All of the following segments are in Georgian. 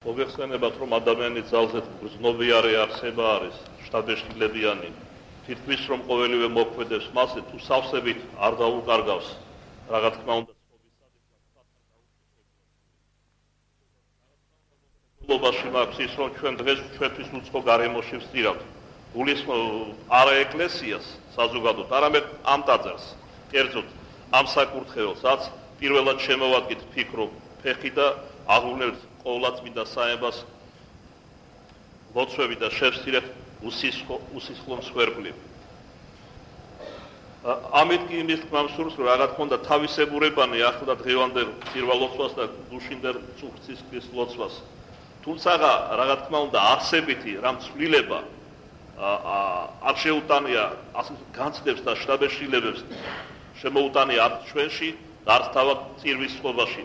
მოგეხსენებათ, რომ ადამიანის ძალზე გრძნობიარე არსება არის, შტაბეშილებიანი. თითქმის რომ ყოველივე მოქმედებს მასზე, თუ სავსებით არ დაუკარგავს, რა თქმა უნდა, ცხოვრებაში მაქვს ის, რომ ჩვენ დღეს ჩვენთვის უცხო გარემოში ვსწირავთ. გულისხმობ არა ეკლესიას საზოგადოდ, არამედ ამ ტაძარს, კერძოდ ამ საკურთხეველსაც პირველად შემოვადგით ფიქრო ფეხი და აღუნებთ ყოვლადწმინდა საებას ლოცვები და შევსწირეთ უსისხლო მსხვერპლი. ამით კი იმის თქმა მსურს, რომ რა თქმა უნდა თავისებურებანი ახლა დღევანდელ პირველლოცვას და გუშინდელ წუხცის ლოცვას. თუმცა რა თქმა უნდა არსებითი რამ ცვლილება არ შეუტანია განცდებს და შტაბეშილებებს შემოუტანია არც ჩვენში და არც თავად წირვის წყობაში.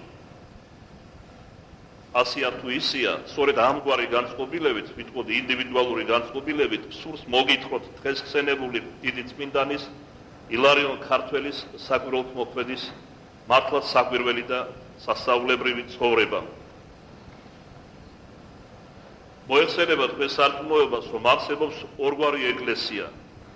ასია თუ ისია, სწორედ ამგვარი განწყობილებით, ვიტყოდი ინდივიდუალური განწყობილებით, სურს მოგითხროთ დღეს ხსენებული დიდი წმინდანის ილარიონ ქართველის საკვირველთმოქმედის მართლაც საკვირველი და სასწაულებრივი ცხოვრება. მოეხსენება თქვენ სარწმუნოებას, რომ არსებობს ორგვარი ეკლესია.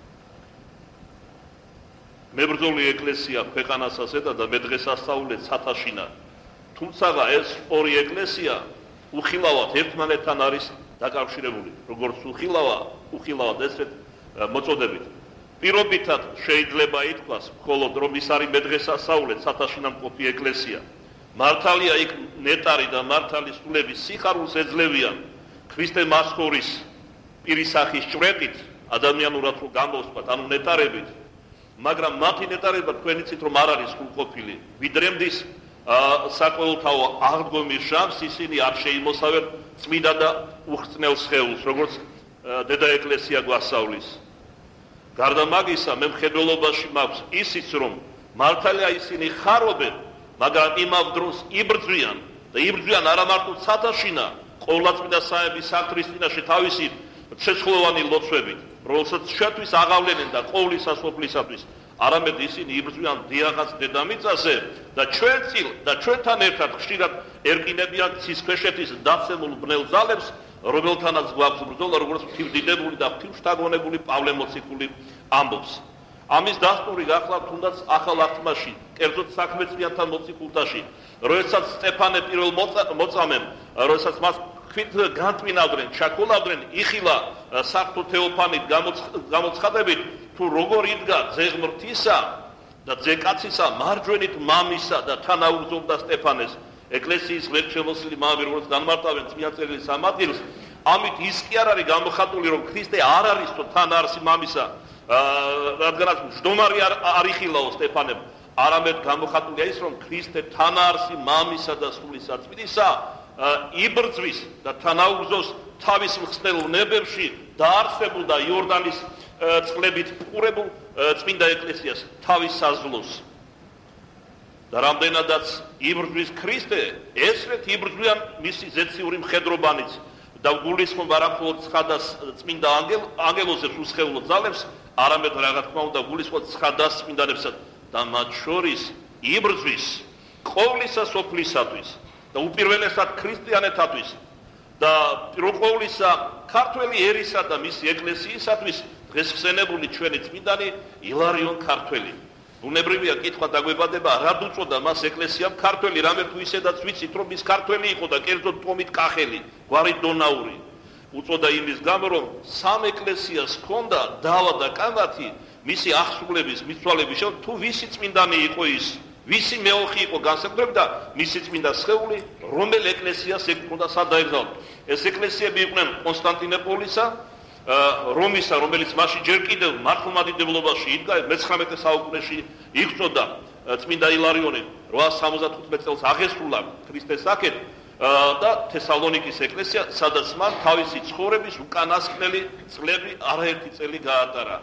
მებრძოლი ეკლესია ქვეყანასაც ედა და მე დღეს ასწავლეთ სათაშინა. თუმცა ეს ორი ეკლესია უხილავად ერთმანეთთან არის დაკავშირებული, როგორც უხილავად ესეთ მოწოდებით. პირობითად შეიძლება ითქვას, მხოლოდ რომ ის არის მე დღეს ასწავლეთ სათაშინა მყოფი ეკლესია. მართალია იქ ნეტარი და მართალი სულების სიხარულს ეძლევიან ქრისტე მასხურის პირისახის ჭვრეტით, ადამიანურად რო გამოვსვათ, ანუ ნეტარებით, მაგრამ მათი ნეტარება თქვენ იცით რომ არ არის სრულყოფილი. ვიდრემდის საყოველთაო აღდგომის ჟამს ისინი არ შეიმოსავენ წმინდა და უხრწნელ სხეულს, როგორც დედა ეკლესია გვასწავლის. გარდა მაგისა, მე მხედველობაში მაქვს ისიც, რომ მართალია ისინი ხარობენ, მაგრამ იმავ დროს იბრძვიან და იბრძვიან არა მარტო სათაშინა, ყოვლადწმინდა საების საფრთხის წინაშე თავისი ცეცხლოვანი ლოცვებით, რომელსაც ჩვენთვის აღავლენენ და ყოვლის სასოფლისათვის, არამედ ისინი იბრძვიან დიახაც დედამიწაზე და ჩვენთან ერთად ხშირად ერკინებიან ცისქვეშეთის დაცემულ ბნელ ძალებს, რომელთანაც გვაქვს ბრძოლა, როგორც ღვთივდიდებული და ღვთივშთაგონებული პავლე მოციქული ამბობს. ამის დასტური გახლავთ თუნდაც ახალ აღთმაში, კერძოდ საქმეწმიანთა მოციქულთაში, როდესაც სტეფანე პირველ მოწამემ, როდესაც მას ქვით განტვინავდნენ, ჩაკოლავდნენ, იხილა საღვთო თეოფანით გამოცხადებით, თუ როგორ იდგა ძე ღმრთისა და ძე კაცისა მარჯვენით მამისა და თანაუგზობდა სტეფანეს. ეკლესიის ღმერთშემოსილი მამები, როგორც განმარტავენ წმინდა წერილის ამ ადგილს, ამით ის კი არ არის გამოხატული, რომ ქრისტე არ არის თან არსი მამისა, რადგანაც მжდომარი არ იხილაო სტეფანემ, არამედ გამოხატულია ის, რომ ქრისტე თან არსი მამისა და სული საწმინდისა იბრძვის და თანაუგზოს თავის მხსნელ ნებებში დაარსებულ და იორდანის წყლებით პურებულ წმინდა ეკლესიას თავის საზღლოს. და რამდენადაც იბრძვის ქრისტე, ესრეთ იბრძვიან მისი ზეციური მხედრობანიც და გულისხმობ არა მხოლოდ ცხადას წმინდა ანგელოზებს უსხეულო ძალებს, არამედ რა თქმა უნდა გულისხმობ ცხადას წმინდანებსაც და მათ შორის იბრძვის ყოვლისა სოფლისათვის და უპირველესად ქრისტიანეთათვის და პირველყოვლისა ქართველი ერისა და მისი ეკლესიისათვის დღეს ხსენებული ჩვენი წმინდანი ილარიონ ქართველი. ბუნებრივია კითხვა დაგვებადება, რა უწოდა მას ეკლესიამ ქართველი, რამე თუ ისედაც ვიცით რომ ის ქართველი იყო და კერძოდ ტომით კახელი, გვარი დონაური. უწოდა იმის გამო, რომ სამ ეკლესიას ჰქონდა დავა და კამათი მისი აღსრულების, მიცვალების შემდგომ, თუ ვისი წმინდანი იყო ის, ვისი მეოხი იყო განსაკუთრებით და მისი წმინდა სხეული, რომელ ეკლესიას ეკუთვნოდა სადაეგზავნო. ეს ეკლესიები იყვნენ კონსტანტინოპოლისა, რომისა, რომელიც მაშინ ჯერ კიდევ მართლმადიდებლობაში იდგა, მე-19 საუკუნეში იღწოდა წმინდა ილარიონი 875 წელს აღესრულა ქრისტეს აქეთ და თესალონიკის ეკლესია, სადაც მან თავისი ცხოვრების უკანასკნელი წლები არაერთი წელი გაატარა.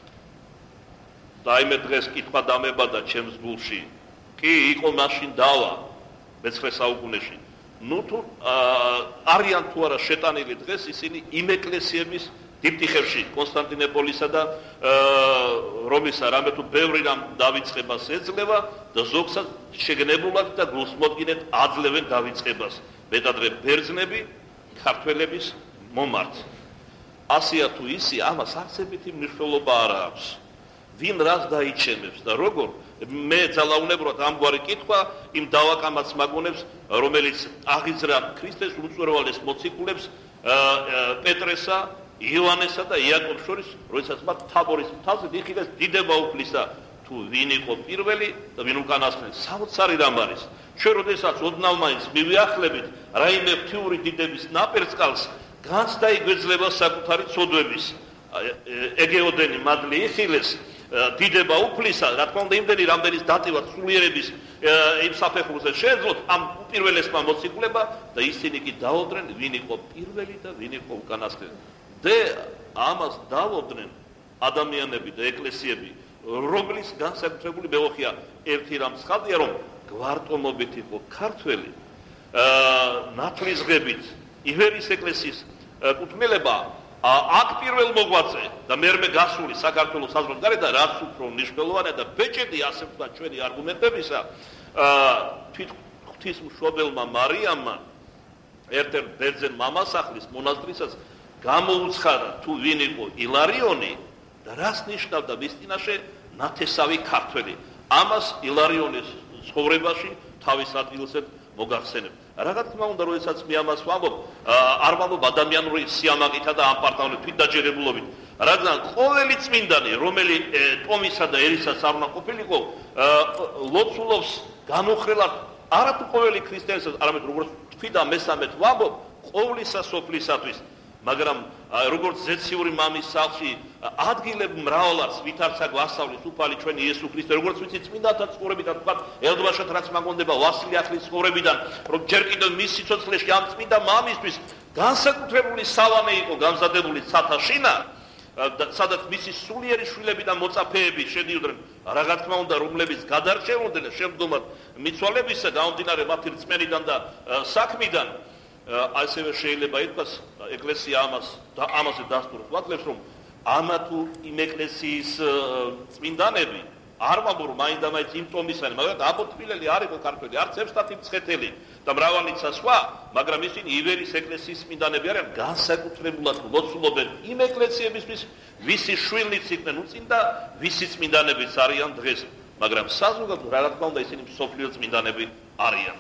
და აიმე დღეს კითხვა დამებადა ჩემს გულში. კი იყო მაშინ დავა მე-19 საუკუნეში. ნუ თუ არიან თუ არა შეტანილი დღეს ისინი იმ ეკლესიების დიპტიხებში კონსტანტინოპოლისა და რომისა რამე თუ ბევრი რამ დავიწყებას ეძლევა და ზოგსაც შეგნებულად და გულსმოდგინედ აძლევენ დავიწყებას. მეტადრე ბერძნები ქართველების მომართ. ასია თუ ისი, ამას არცებითი მნიშვნელობა არ აქვს. ვინ რას დაიჩემებს და როგორ მე ძალაუნებურად ამგვარი კითხვა იმ დავაკამაც მაგონებს, რომელიც აღიძრა ქრისტეს უწვერვალეს მოციქულებს პეტრესა, იოანესა და იაკობს შორის, როდესაც მათ თაბორის მთაზე იხილეს დიდება უფლისა, თუ ვინ იყო პირველი და ვინ უკანასკნელი. საოცარი რამ არის. ჩვენ როდესაც ოდნავ მაინც მივიახლებით რაიმე ღვთიური დიდების ნაპერწკალს, განცდა იგვეძლება საკუთარი ცოდვების ეგეოდენი მადლი იხილეს დიდება უფლისა, რა თქმა უნდა იმდენი რამდენის დატივად სულიერების იმ საფეხურზე შეეძლოთ ამ უპირველესმა მოციქულებმა და ისინი კი დაოდრენ ვინ იყო პირველი და ვინ იყო უკანასკნელი. და ამას დაოდრენ ადამიანები და ეკლესიები, რომლის განსაკუთრებული მეოხია ერთი რამ ცხადია, რომ გვარტომობით იყო ქართველი ნათლისღებით ივერის ეკლესიის კუთვნილება აქ პირველ მოღვაწე და მერმე გასული საქართველოს საზღვრების გარეთ და რაც უფრო მნიშვნელოვანია და ბეჭედი ასე ვთქვათ ჩვენი არგუმენტებისა თვით ღვთისმშობელმა მარიამმა ერთ-ერთ ბერძენ მამასახლის მონასტრისას გამოუცხადა თუ ვინ იყო ილარიონი და რას ნიშნავდა მის წინაშე ნათესავი ქართველი. ამას ილარიონის ცხოვრებაში თავის ადგილზე მოგახსენებ. რა თქმა უნდა, როდესაც მე ამას ვამბობ, არ ვამბობ ადამიანური სიამაყითა და ამპარტავნით თვითდაჯერებულობით, რადგან ყოველი წმინდანი, რომელიც ტომისა და ერისას არ უნდა ყოფილიყო, ლოცულობს განუხრელად არათუ ყოველი ქრისტიანის, არამედ როგორც თქვი და მესამედ ვამბობ, ყოვლისა სოფლისათვის. მაგრამ როგორც ზეციური მამის სახლში ადგილებ მრავალას ვითარცა გვასწავლის უფალი ჩვენი იესო ქრისტე, როგორც ვიცი წმინდათა ცხოვრებიდან, თქვა ელდვაშად რაც მაგონდება ვასილი ახლის ცხოვრებიდან, რომ ჯერ კიდევ მის სიცოცხლეში ამ წმინდა მამისთვის განსაკუთრებული სავანე იყო გამზადებული ცათაშინა, სადაც მისი სულიერი შვილები და მოწაფეები შედიოდნენ, რა თქმა უნდა, რომლებიც გადარჩენილდნენ შემდგომად მიცვალებისა, გამომდინარე მათი რწმენიდან და საქმიდან. ასევე შეიძლება ითქვას ეკლესია ამაზე დასტურს ვაძლევს, რომ ამა თუ იმ ეკლესიის წმინდანები არ ვამბობ, რომ მაინდა-მაინც იმ ტომისანი, მაგრამ აბოტფილელი არ იყო ქართველი, არც ევსტათი მცხეთელი და მრავალიცა სხვა, მაგრამ ისინი ივერის ეკლესიის წმინდანები არიან, განსაკუთრებულად ლოცულობენ იმ ეკლესიებისთვის, ვისი შვილიც იყვნენ უწინ და ვისი წმინდანებიც არიან დღეს, მაგრამ საზოგადოებრივ რა თქმა უნდა ისინი მსოფლიო წმინდანები არიან.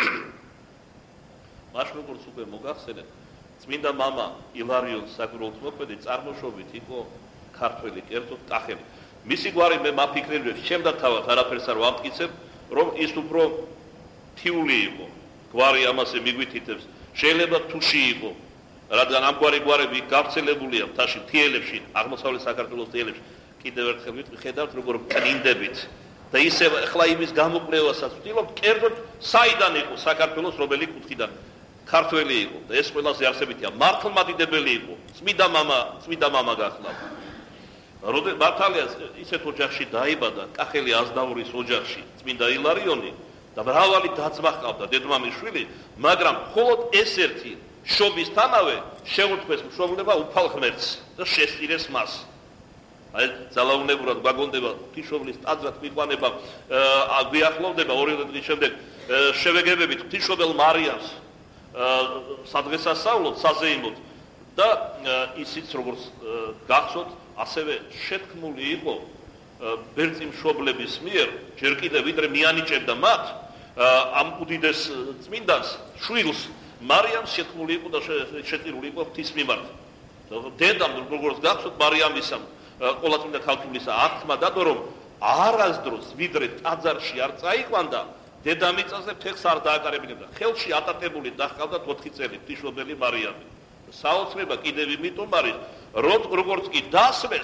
მაშინ როგორც უკვე მოგახსენეთ, წმინდა მამა ილარიონ საკვირველთმოქმედი წარმოშობით იყო ქართველი, კერძოდ კახელი. მისი გვარი მე მაფიქრებია, შემდა თავად არაფერს არ ვამტკიცებ, რომ ის უფრო თიული იყო. გვარი ამაზე მიგვითითებს, შეიძლება თუში იყო, რადგან ამგვარი გვარები გავრცელებულია მთაში, მთიელებში, აღმოსავლეთ საქართველოს მთიელებში. კიდევ ერთხელ ვხედავთ, როგორ წმინდებით და ისე ახლა იმის გამოკვლევასაც ვთილობ, კერძოდ საიდან იყო საქართველოს რომელი კუთხიდან ქართველი იყო და ეს ყველაზე არსებითია, მართლმადიდებელი იყო, წმინდა მამა გახლავდა. მართალია ისეთ ოჯახში დაიბადა, კახელი აზნაურის ოჯახში, წმინდა ილარიონი და მრავალი და-ძმა ჰყავდა, დედმამის შვილი, მაგრამ მხოლოდ ეს ერთი შობისთანავე შეუწყეს მშობლება უფალ ღმერთს და შესწირეს მას. აი ძალაუნებურად გვაგონდება ღვთისმშობლის ტაძრად მიყვანება, გვიახლოვდება 2 დღის შემდეგ შევეგებებით ღვთისმშობელ მარიამს სადღესასწაულოდ, საზეიმოდ და ისიც როგორც გახსოვთ, ასევე შეთქმული იყო ბერძნი მშობლების მიერ, ჯერ კიდევ ვიდრე მიანიჭებდა მათ ამ უდიდეს წმინდანს, შვილს მარიამს შეთქმული იყო და შეწირული იყო ღვთის მიმართ. დედამ როგორც გახსოვთ, მარიამისამ ყოლაწმინდა ქალთულისა აღთმა დადო, რომ არასდროს ვიდრე ტაძარში არ წაიყვანდა, დედამიწაზე ფეხს არ დააკარებინებდა. ხელში ატატებული დახყავდათ 4 წელი ღვთისმშობელი მარიამი. საოცრება კიდევ იმიტომ არის, როგორც კი დასვეს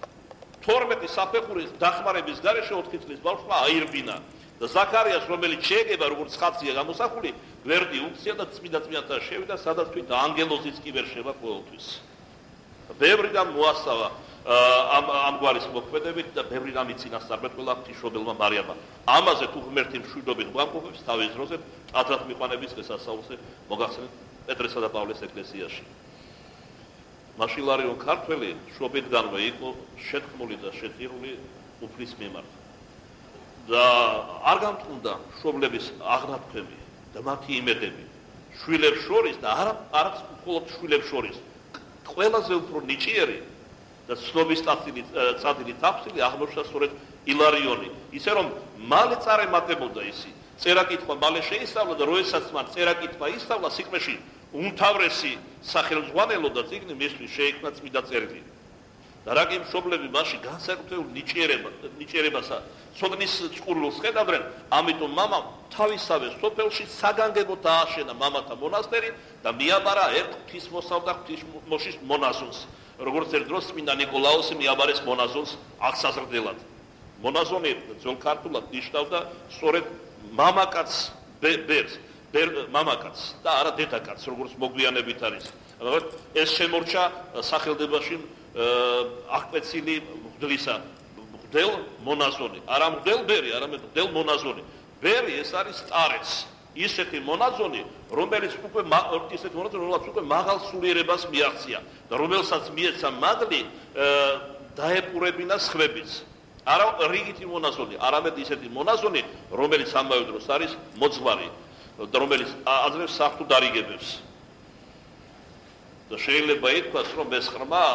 12 საფეხურის დახმარების გარეშე 4 წლის ბავშვმა აირბინა და ზაქარიას, რომელიც შეეგება როგორც ხაცია გამოსახული, გვერდი უქცია და წმინდა-წმინდანთა შევიდა, სადაც თვით ანგელოზიც კი ვერ შევა ყოველთვის. ბევრი რამ მოასწავა ამ გვარის მოქმედებით და ბევრი რამ იწინასწარბეთ ყველა ღვთისმშობელმა მარიამმა. ამაზე თუ ღმერთი მშვიდობით გვამყოფებს თავის დროზე ტაძრად მიყვანების დღესასწაულზე მოგახსენეთ პეტრესა და პავლეს ეკლესიაში. მაშინ ილარიონ ქართველი შობიდანვე იყო შეთქმული და შეწირული უფლის მიმართ. და არ გამტყუნდა მშობლების აღნათქვამი და მათი იმედები. შვილებს შორის და არც მხოლოდ შვილებს შორის ყველაზე უფრო ნიჭიერი და ცნობის წადილი თაფსილი აღმოჩნდა სწორედ ილარიონი. ისე რომ მალე წარემატებოდა ისი წერა-კითხვა მალე შეისწავლა და როდესაც მან წერა-კითხვა ისწავლა სიკმეში უმთავრესი სახელმძღვანელო და წიგნი მისთვის შეიქმნა წმინდა წერილი. და რა კი მშობლები მასში განსაკუთრებულ ნიჭიერებასა ცოდნის წყურვილს ხედავდნენ, ამიტომ მამამ თავისავე სოფელში საგანგებოდ დააშენა მამათა მონასტერი და მიაბარა ერთ ღვთისმოსავ და ღვთისმოშის მონაზონს. როგორც ერთ დროს წმინდა ნიკოლაოსი მიაბარეს მონაზონს აღსაზრდელად. მონაზონი ძველ ქართულად ნიშნავდა სწორედ მამაკაცს ბერს, მამაკაცს და არა დედაკაცს, როგორც მოგვიანებით არის. ეს შემორჩა სახელდებაში აღკვეცილი მღვდლისა, მღვდელ მონაზონი, არა მღვდელ ბერი, არამედ მღვდელ მონაზონი. ბერი ეს არის სტარეც, ისეთი მონაზონი, რომელიც უკვე მაღალ სულიერებას მიაღწია და რომელსაც მიეცა მადლი დაეპურებინა სხვებიც. არა რიგითი მონაზონი, არამედ ისეთი მონაზონი, რომელიც ამავე დროს არის მოძღვარი და რომელიც აძლევს საღვთო დარიგებებს. და შეიძლება ითქვას, რომ ეს ხრმა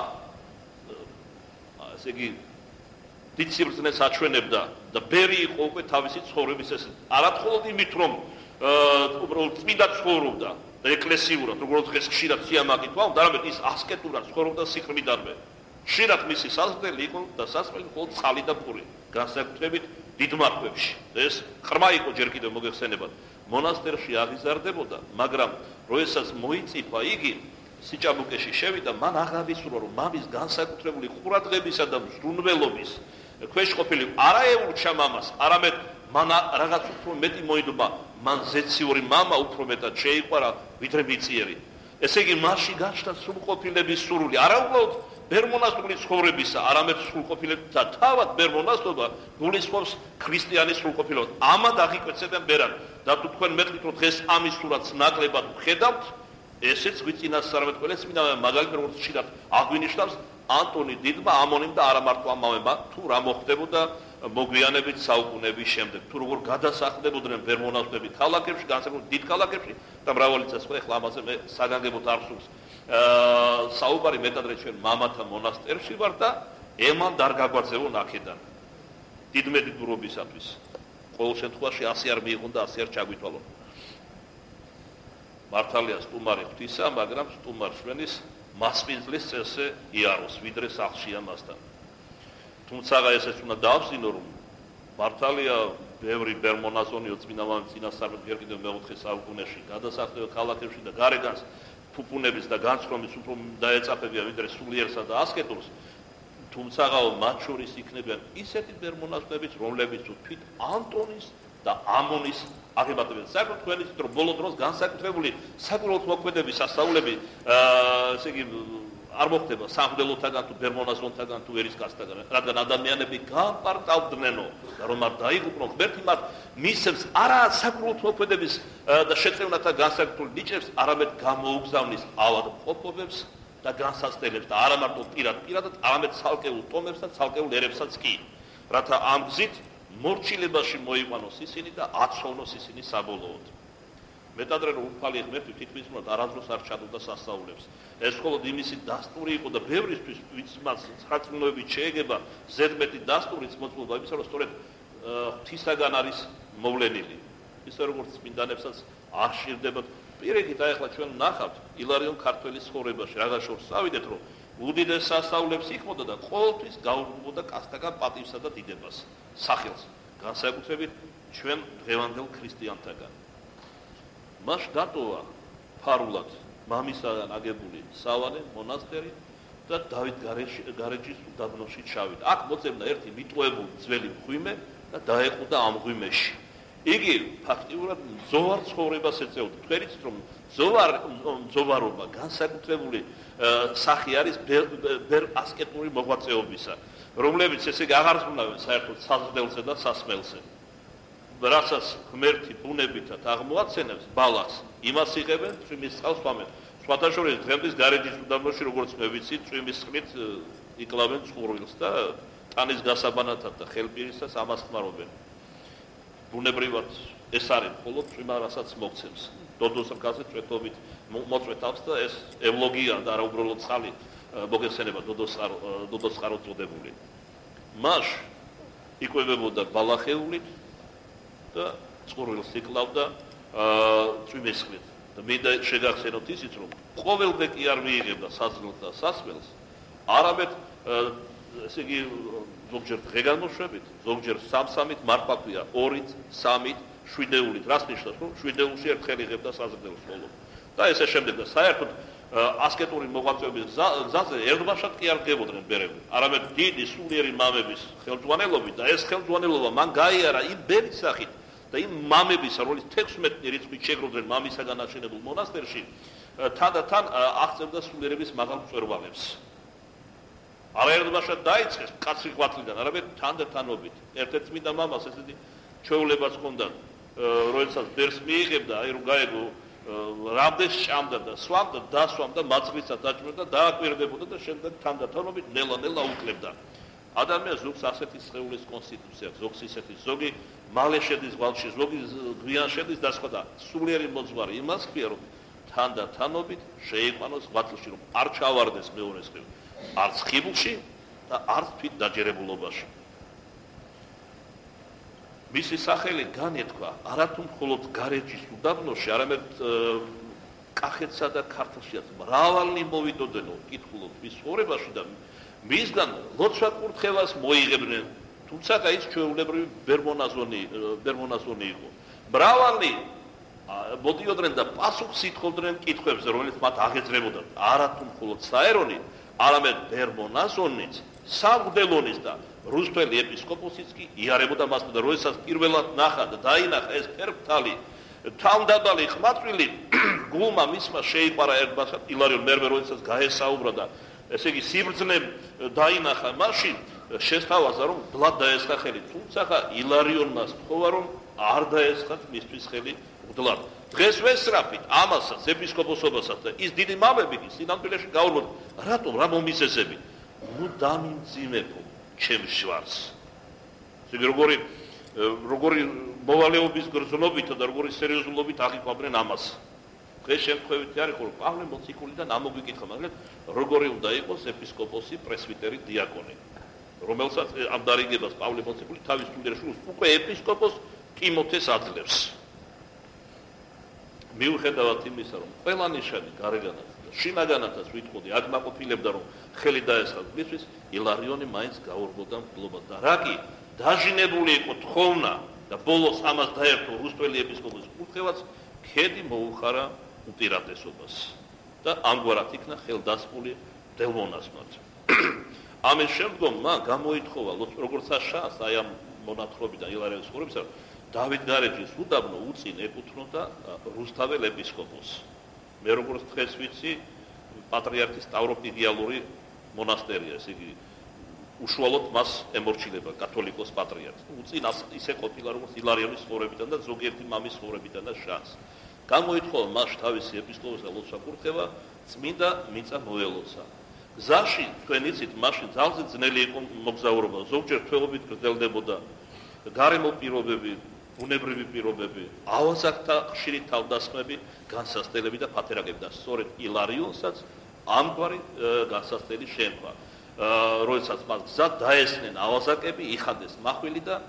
ესე იგი დიდ სიბრძნეს აჩვენებდა და ბერი იყო უკვე თავისი ცხოვრების ეს არამხოლოდ იმით რომ უბრალოდ წმინდა ცხოვრობდა და ეკლესიურად როგორც დღეს ხშირად სიამაყით ვამბობთ, არამედ ის ასკეტურად ცხოვრობდა სიკვდილამდე. ხშირად მისი საზრდელი იყო და სასწრაფო მხოლოდ წყალი და პური, განსაკუთრებით დიდ მარხვებში. ეს ხრმა იყო ჯერ კიდევ მოგეხსენებათ. მონასტერში აღიზარდებოდა, მაგრამ როდესაც მოიწიფა იგი სიჭაბუკეში შევიდა, მან აღავისურვა, რომ მამის განსაკუთრებული ყურადღებისა და მზრუნველობის ქვეშ ყოფილი არა ეურჩა მამას, არამედ მან რაღაც უფრო მეტი მოინდობა, მან ზეციური მამა უფრო მეტად შეიყვარა, ვიდრე მიწიერი. ესე იგი, მასში გაჩნდა სრულყოფილების სურვილი, არა უბრალოდ ბერმონასტრის ცხოვრებისა, არამედ სრულყოფილების და თავად ბერმონასტრობა გულისხმობს ქრისტიანის სრულყოფილებას. ამად აღიკვეცებენ ბერად და თუ თქვენ მეტყვით, რომ დღეს ამის სურათს ნაკლებად ვხედავთ, ესეც ვიწინასწარავთ ყველა წმინდა მაგალითად როგორც ხშირად აღვინიშნავს ანტონი დიდმა ამონიმ და არა მარტო ამავემა თუ რა მოხდებოდა მოგვიანებით საუკუნეების შემდეგ თუ როგორ გადასახლდებოდნენ ბერმონასტრები ქალაქებში, განსაკუთრებით დიდ ქალაქებში და მრავალი წესხვა ეხლა ამაზე მე საგანგებოდ არ სურს საუბარი მეტადრე ჩვენ მამათა მონასტერში ვარ და ემან არ გაგვაძევონ აქედან დიდმედიდურობისათვის ყოველ შემთხვევაში 100 არ მიიღონ და 100 არ ჩაგვითვალონ. მართალია სტუმარი ღვთისა, მაგრამ სტუმარ შვენის მასპინძლის წესზე იაროს, ვიდრე სახლშია მასთან. თუმცა ესეც უნდა დავსინო, რომ მართალია ბევრი ბერმონაზონიო წმინდამამის წინასწარმეტყველები ჯერ კიდევ მე-4 საუკუნეში გადასახლდება ქალაქებში და გარეგანს ფუფუნების და განცხრომის უფრო დაეწაფებიან ვიდრე სულიერსა და ასკეტურს. თუმცა მათ შორის იქნებიან ისეთი ბერმონაზონებიც, რომლებიც თვით ანტონის და ამონის აღებატებენ. საერთოდ თქვენ იცით, რომ ბოლო დროს განსაკუთრებული საკურორტ მოქმედების სასწაულები ესე იგი არ მოხდება სამღვდელოთაგან თუ ბერმონაზონთაგან თუ ერისკაცთაგან, რადგან ადამიანები გამპარტავდნენო და რომ არ დაიღუპნო ღმერთი მათ მისცემს არა საკურორტ მოქმედების და შეწევნათა განსაკუთრებული ნიჭებს, არამედ გამოუგზავნის ავადმყოფობებს და განსაცდელებს და არა მარტო პირადად, არამედ ცალკეულ ტომებს და ცალკეულ ერებსაც კი, რათა ამ გზით მორჩილებაში მოიყვანოს ისინი და აცოვნოს ისინი საბოლოოდ. მეტადრე რომ უფალი ღმერთი თითქმის უნდა არასდროს არ ჩადოდა სასწაულებს. ეს მხოლოდ იმისი დასტური იყო და ბევრისთვის ვინც მას ცხრაწლინოებით შეეგება ზედმეტი დასტურიც მოწმობა იმისა, რომ სწორედ ღვთისაგან არის მოვლენილი. ისე როგორც წმინდანებსაც არ სჭირდებათ პირიქით ახლა ჩვენ ვნახავთ ილარიონ ქართველის ცხოვრებაში რაღაც შორს წავიდეთ რომ უდიდეს სასწაულებს იქმოდა და ყოველთვის გაუგებოდა კაცთაგან პატივსა და დიდებას სახელს განსაკუთრებით ჩვენ დღევანდელ ქრისტიანთაგან. მას დატოვა ფარულად მამისაგან აგებული სავანე მონასტერი და დავით გარეჯის უდაბნოში ჩავიდა. აქ მოწევნა ერთი მიტყუებული ძველი მღვიმე და დაეყუდა ამ მღვიმეში. იგი ფაქტიურად მძოვარ ცხოვრებას ეწეოდა. თქვენ იცით რომ მძოვარობა განსაკუთრებული სახე არის ბერ ასკეტური მოღვაწეობისა, რომლებიც ესე იგი აღარ ზრუნავენ საერთოდ საზრდელზე და სასმელზე. რასაც ღმერთი ბუნებითად აღმოაცენებს ბალახს, იმას იღებენ, წვიმის წყალს ვამენ. სხვათა შორის დღემდის გარეჯის უდაბნოში, როგორც მე ვიცით, წვიმის წყლით იკლავენ წყურვილს და ტანის გასაბანათად და ხელპირისას ამას ხმარობენ. ბუნებრივად ეს არის მხოლოდ წვიმა, რასაც მოგცემს. დოდოს რგაზე წვეთობით მოწვეთავს და ეს ევლოგია და არა უბრალოდ წყალი მოგეხსენება დოდოს წყარო წოდებული. მას იკვებებოდა ბალახეულით და წყურვილს იკლავდა წვიმისხლით. და მინდა შეგახსენოთ ისიც, რომ ყოველდღე კი არ მიიღებდა საძილს და სასმელს, არამედ ესე იგი ზოგჯერ დღეგანმოშვებით, ზოგჯერ სამ-სამით, მარტო ქვია 2-ით, 3-ით, 7-ით, რას ნიშნავს, რომ 7-ში ერთხელ იღებდა საზრდელს ხოლმე. და ესე შემდეგ და საერთოდ ასკეტური მოღვაწეობის გზაზე ერთბაშად კი არ დგებოდნენ ბერები, არამედ დიდი სულიერი მამების ხელმძღვანელობით და ეს ხელმძღვანელობა მან გაიარა იმ ბერის სახით და იმ მამების, რომელიც 16 რიცხვით შეგროვდნენ მამისაგან აშენებულ მონასტერში, თანდათან აღწევდა სულიერების მაღალ მწვერვალებს. არა ერთბაშად დაიწყეს კაცრი ღვაწლიდან, არამედ თანდათანობით. ერთ-ერთ წმინდა მამას ესეთი ჩვეულებაც ჰქონდა, როდესაც ბერს მიიღებდა, აი რომ გაეგო რამდენს ჭამდა და სვამდა, დასვამდა, მაწყლიცად დაჭმერდა, დააკვირდებოდა და შემდეგ თანდათანობით ნელა-ნელა უკლებდა. ადამიანს ზოგს ასეთი სხეულის კონსტიტუცია აქვს, ზოგს ისეთი, ზოგი მალე შედის ღვალში, ზოგი გვიან შედის და სხვა და სულიერი მოძღვარი იმას ქვია, რომ თანდათანობით შეიყვანოს ღვაწლში, რომ არ ჩავარდეს მეორე სხეული, არც ხიბულში და არც თვით დაჯერებულობაში. მისი სახელი განეთქვა არათუ მხოლოდ გარეჯის უდაბნოში, არამედ კახეთსა და ქართლშიაც მრავალი მოვიდოდენო კითხულობ მის ცხოვრებაში და მისგან ლოცვა კურთხევას მოიღებდნენ, თუმცა ის ჩვეულებრივი ბერმონაზონი იყო. მრავალი მოდიოდნენ და პასუხს ითხოვდნენ კითხვებზე, რომელიც მათ აღეძრებოდა, არათუ მხოლოდ საერონი, არამედ ბერმონაზონიც, სამღვდელონის და რუსთველი ეპისკოპოსიც კი იარებოდა მას და როდესაც პირველად ნახა და დაინახა ეს ფერფთალი თავმდაბალი ხმაწვილი გულმა მისმა შეიყვარა ერთბაშად ილარიონ მერვე როდესაც გაესაუბრა და ესე იგი სიბრძნე დაინახა მაშინ შესთავაზა რომ ბლად დაესხა ხელი, თუმცა ილარიონმა სთხოვა რომ არ დაესხათ მისთვის ხელი ბლად. დღეს ვესწრაფით ამასაც ეპისკოპოსობასაც და ის დიდი მამები კი სინამდვილეში გაურბოთ, რატომ რა მომისესები? ნუ დამიმძიმებო ჩემ შვარს. ესე როგორი მოვალეობის გრძნობით და როგორი სერიოზულობით აღიქვამდნენ ამას. დღეს შემთხვევით არის, რომ პავლე მოციქულიდან ამოგვიკითხა, მაგრამ როგორი უნდა იყოს ეპისკოპოსი, პრესვიტერი, დიაკონი, რომელსაც ამ დარიგებას პავლე მოციქული თავის სულიერში უკვე ეპისკოპოს ტიმოთეს აძლევს. მიუხედავად იმისა, რომ ყველა ნიშანი გარეგანაც და შინაგანათაც ვიტყოდი, აკმაყოფილებდა, რომ ხელი დაესხა მისთვის, ილარიონი მაინც გაურბოდა მგლობას და რა კი დაჟინებული იყო თხოვნა და ბოლოს ამას დაერთო რუსთველი ეპისკოპოსის კურთხევაც, ქედი მოუხარა უპირატესობას და ამგვარად იქნა ხელდასმული მდელმონაზვნად. ამის შემდგომ მან გამოითხოვა, როგორც შანსს აი ამ მონათხრობიდან ილარიონის ცხოვრებისა, დავით გარეჯის უდაბნო უწინ ეკუთვნოდა რუსთაველ ეპისკოპოსს. მე როგორც დღეს ვიცი, პატრიარქის სტავროპიგიალური მონასტერია, ესე იგი უშუალოდ მას ემორჩილება კათოლიკოს პატრიარქს. უწინ ისე ყოფილა როგორც ილარიონის ცხოვრებიდან და ზოგიერთი მამის ცხოვრებიდან და შანსს. გამოითხოვა მას თავისი ეპისკოპოსის ლოცვა კურთხევა, წმინდა მიწა მოელოცა. გზაში თქვენ იცით, მაშინ ძალზე ძნელი იყო მოგზაურობა, ზოგჯერ თველობით გრძელდებოდა გარემო პირობები, ბუნებრივი პირობები, ავაზაკთა ხშირი თავდასხმები, განსასწრებელი და ფათერაკები და სწორედ ილარიონსაც ამგვარი განსასწრელი შეემქვა. როდესაც მას გზა დაესწნენ ავაზაკები, იხადეს მახვილი და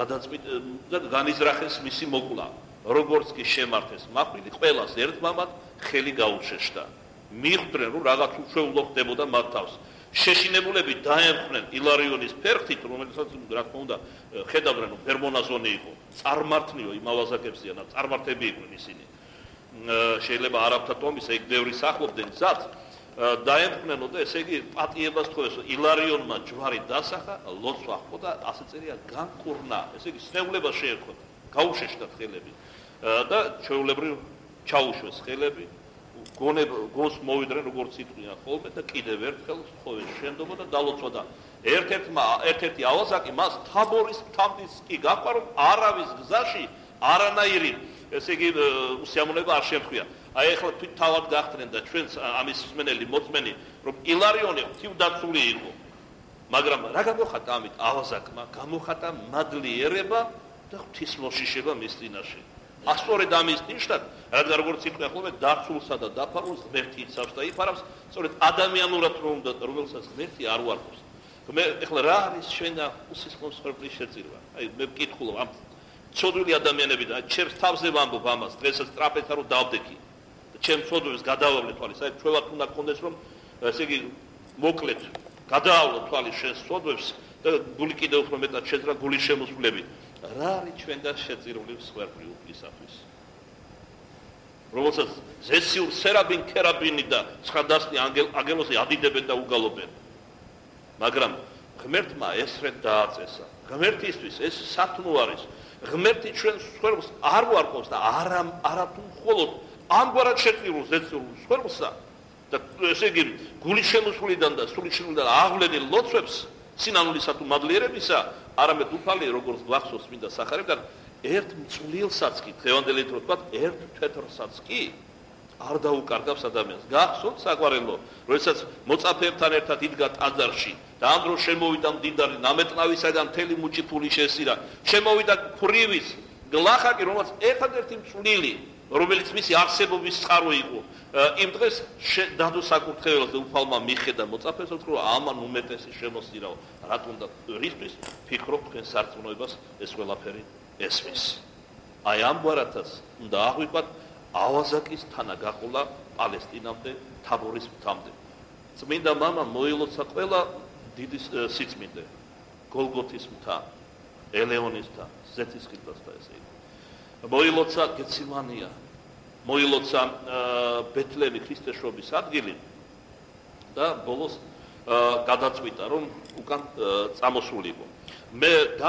განიზრახეს მისი მოკვლა. როგორც კი შემართეს მახვილი, ყველას ერთმამად ხელი გაუჩეშდა. მიხვდნენ, რომ რაღაც უჩვეულო ხდებოდა მათ თავს. შეშინებულები დაემხნენ ილარიონის ფერხთით, რომელსაც რა თქმა უნდა ხედავდნენ, რომ ბერმონაზონი იყო, წარმართნიო იმ ავაზაკებსია და წარმართები იყვნენ ისინი. შეიძლება არაბთა ტომის ეგ ბევრი სახლობდნენ გზად, დაემხნენო და ესე იგი პატიებას თხოვეს, ილარიონმა ჯვარი დასახა, ლოცვა ხო და ასე წერია განკურნა, ესე იგი სნეულება შეერქვა, გაუშეშდა ხელები და ჩვეულებრივ ჩაუშვეს ხელები. გონს მოვიდნენ როგორც იტყვიან ხოლმე და კიდევ ერთხელ სთხოვეს შენდობა და დალოცვა და ერთ-ერთი ავაზაკი მას თაბორის თამდის კი გაყვა, რომ არავის გზაში არანაირი ესე იგი უსიამოვნება არ შემთხვია. აი ახლა თვით თავად გახდნენ და ჩვენც ამის მსმენელი მოწმენი, რომ ილარიონი ღვთივდაცული იყო, მაგრამ რა გამოხატა ამით ავაზაკმა? გამოხატა მადლიერება და ღვთისმოშიშება მის წინაშე. ასწორედ ამის ნიშნად, რადგან როგორც იყვნა ხოლმე დარწმულსა და დაფარულს ღმერთი იცავს და იფარავს, სწორედ ადამიანურად რომელსაც ღმერთი არ უარყოფს. ეხლა რა არის ჩვენ და უსისხლოს ხერხის შეწირვა? აი მე ვკითხულობ ამ ცოდვილი ადამიანები და ჩემს თავზე ვამბობ ამას, დღესაც ტრაპეზთან რომ დავდექი. ჩემს ცოდვებს გადავავლე თვალის, აი ჩვევად უნდა გქონდეს რომ ესე იგი მოკლედ გადაავლო თვალის შენს ცოდვებს და გული კიდევ უფრო მეტად შეძრა გულის შემოსვლებით. რა არის ჩვენ და შეწირული მსხვერპლი უფლისათვის? რომელსაც ზესიურ სერაბინ ქერაბინი და სხვადასხვა ანგელოზი ადიდებენ და უგალობენ. მაგრამ ღმერთმა ესრეთ დააწესა. ღმერთისთვის ეს სათნო არის. ღმერთი ჩვენ მსხვერპლს არ უარყოფს და არა თუ მხოლოდ ამგვარად შეწირულ ზესიურ მსხვერპლსა და ესე იგი გულის შემოსვლიდან და სულის შემოსვლიდან აღვლენილ ლოცვებს სინანულისა თუ მადლიერებისა, არამედ უფალი როგორც გვახსოვს მინდა სახარებთან ერთ მწვლილსაც კი დღევანდელი დრო თქვა ერთ თეთრსაც კი არ დაუკარგავს ადამიანს. გახსოვთ საყვარელო, როდესაც მოწაფეებთან ერთად იდგა ტაძარში და ამ დროს შემოვიდა მდიდარი ნამეტნავისაგან მთელი მუჭი ფული შესირა. შემოვიდა ქვრივის გლახაკი, რომელიც ერთადერთი მწვლილი, რომელიც მისი არსებობის წყარო იყო. იმ დღეს დადო საკურთხეველს და უფალმა მიხედა მოწაფეს, რომ ამან უმეტესი შემოსირაო. რატომ და რისთვის ფიქრობ თქვენ სარწმუნოებას ეს ყველაფერი ესმის. აი ამგვარადაც უნდა აღვიქვათ ავაზაკის თანა გაყოლა პალესტინამდე, თაბორის მთამდე. წმინდა მამა მოილოცა ყველა დიდი სიწმინდე, გოლგოთის მთა, ელეონის მთა, ზეთისხილტას და ესე იგი. მოილოცა გეციმანია, მოილოცა ბეთლემი ქრისტეშობის ადგილი და ბოლოს გადაწყვიტა რომ უკან წამოსულიყო. მე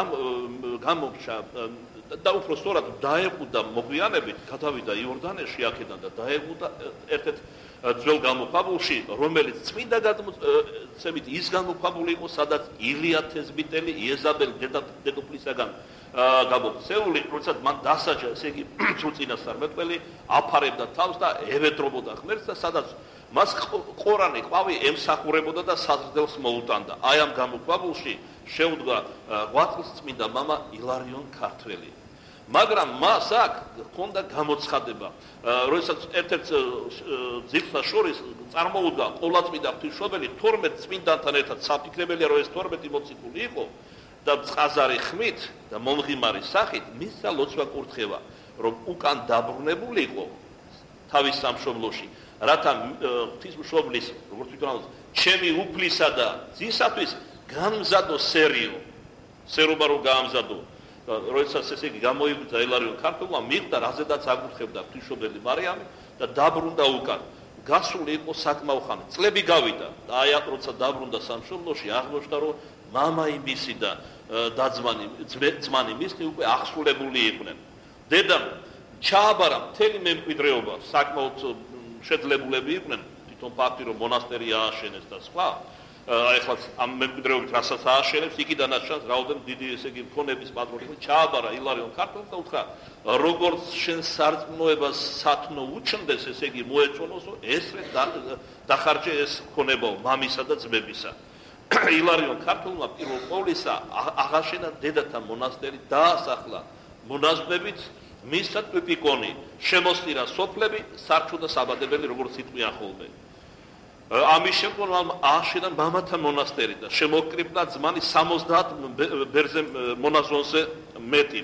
გამომჩა და უფრო სწორად დაეყუდა მოგვიანებით, გადავიდა იორდანეში აქედან და დაეყუდა ერთ-ერთ ძველ გამოქვაბულში, რომელიც წმინდა გადმოცემით ის გამოქვაბული იყო, სადაც ილია თეზბიტელი იეზაბელ დედოფლისაგან გამოქცეული, როდესაც მან დასაჯა, ესე იგი წინასწარმეტყველი აფარებდა თავს და ევედრობოდა ღმერთს და სადაც მას ყორანი ყვავი ემსახურებოდა და საზრდელს მოუტანდა. აი ამ გამოქვაბულში შეუდგა ღვაწლის წმინდა მამა ილარიონ ქართველი. მაგრამ მას აქ ჰქონდა გამოცხადება, როდესაც ერთ-ერთ ძირფას შორის წარმოუდგა ყოლაწმინდა ღვთისმშობელი 12 წმინდანთან ერთად, საფიქრებელია რომ ეს 12 მოციქული იყო და წყაზარი ხმით და მომღიმარი სახით მისცა ლოცვა კურთხევა, რომ უკან დაბრუნებულიყო თავის სამშობლოში, რათა ღვთისმშობლის, როგორც ვიტყვი, ჩემი უფლისა და ძისათვის გამზადო სერობა რომ გაამზადო. როდესაც ესე იგი გამოიღვიძა ილარიონ ქართველმა, მიხვდა რაზედაც აკურთხებდა ღვთისმშობელი მარიამი და დაბრუნდა უკან. გასული იყო საკმაო ხანი, წლები გავიდა და აი როცა დაბრუნდა სამშობლოში, აღმოჩნდა რომ მამა იმისი და ძმანი მისი უკვე აღსულებული იყვნენ. დედამ ჩააბარა მთელი მემკვიდრეობა, საკმაოდ შეძლებულები იყვნენ, თვითონ ფაქტი რომ მონასტერი ააშენეს და სხვა. ეხლა ამ მემკვიდრეობით რასაც ააშენებს, იქიდანაც ჩანს რაოდენ დიდი ესე იგი მქონების პატრონი ჩააბარა ილარიონ ქართველს და უთხრა, როგორც შენ სარწმუნოებას სათნო უჩნდეს, ესე იგი მოეწონოსო, ესრე დახარჯე ეს მქონებაო მამისა და ძმებისა. ილარიონ ქართველმა პირველ ყოვლისა აღაშენა დედათა მონასტერი, დაასახლა მონაზვნებით, მისცა ტვიპიკონი, შემოსტირა სოფლები, სარჩო და საბადებელი, როგორც იტყვიან ხოლმე. ამის შემდგომ ააშენა მამათა მონასტერი და შემოკრიბნა ძმანი 70 ბერძენ მონაზონზე მეტი.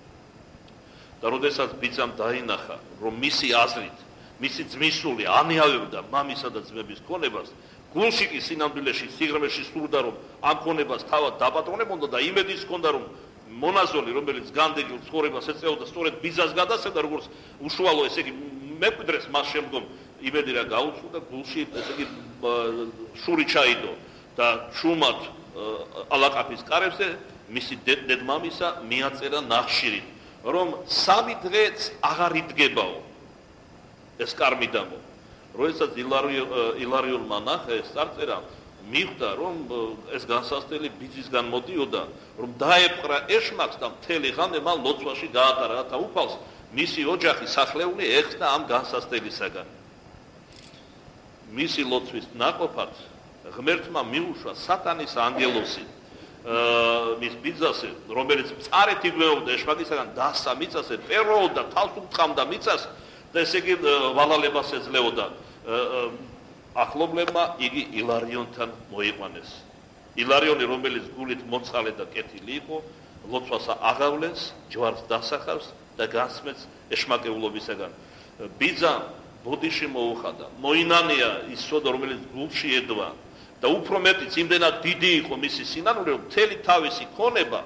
და როდესაც ბიძამ დაინახა, რომ მისი აზრით, მისი ძმისული ანიავებდა მამისა და ძმების ქონებას, გულში კი სინამდვილეში, სიღრმეში სურდა, რომ ამ ქონებას თავად დაპატრონებოდა და იმედის ჰქონდა, რომ მონაზონი, რომელიც განდეგილ ცხოვრებას ეწეოდა, სწორედ ბიძას გადასცემდა, როგორც უშუალო, ესე იგი მემკვიდრეს მას შემდგომ იმედი რა გაუწუდა, გულში ესე იგი შური ჩაიდო და შუმად ალაყაფის კარებზე მისი დედმამისა მიაწერა ნახშირით, რომ 3 დღეც აღარ იდგებაო ეს კარმიდამო. როდესაც ილარიონმა ნახა ეს წარწერა, მიხვდა რომ ეს განსასწრელი ბიძისგან მოდიოდა, რომ დაეპყრა ეშმაკს და მთელი ღამე მან ლოცვაში გაატარა, რათა უფალს მისი ოჯახი სახლეული ეხსნა ამ განსასწრელისაგან. მისი ლოცვის ნაკოფად ღმერთმა მიუშვა სატანის ანგელოზი, მის ბიძაზე, რომელიც მწარეთ იგმეობდა ეშმაკისაგან დასა მიწაზე, პეროოდა თავს უთხამდა მიწას და ესე იგი ვალალებას ეძლეოდა. ახლობლებმა იგი ილარიონთან მოიყვანეს. ილარიონი, რომელიც გულით მოწყალე და კეთილი იყო, ლოცვას აღავლენს, ჯვარს დასახავს და გასმეც ეშმაკეულობისაგან. ბიძა ბოდიში მოუხადა, მოინანია ის სოდა, რომელიც გულში ედვა და უფრო მეტიც იმდენად დიდი იყო მისი სინანული, რომ მთელი თავისი ქონება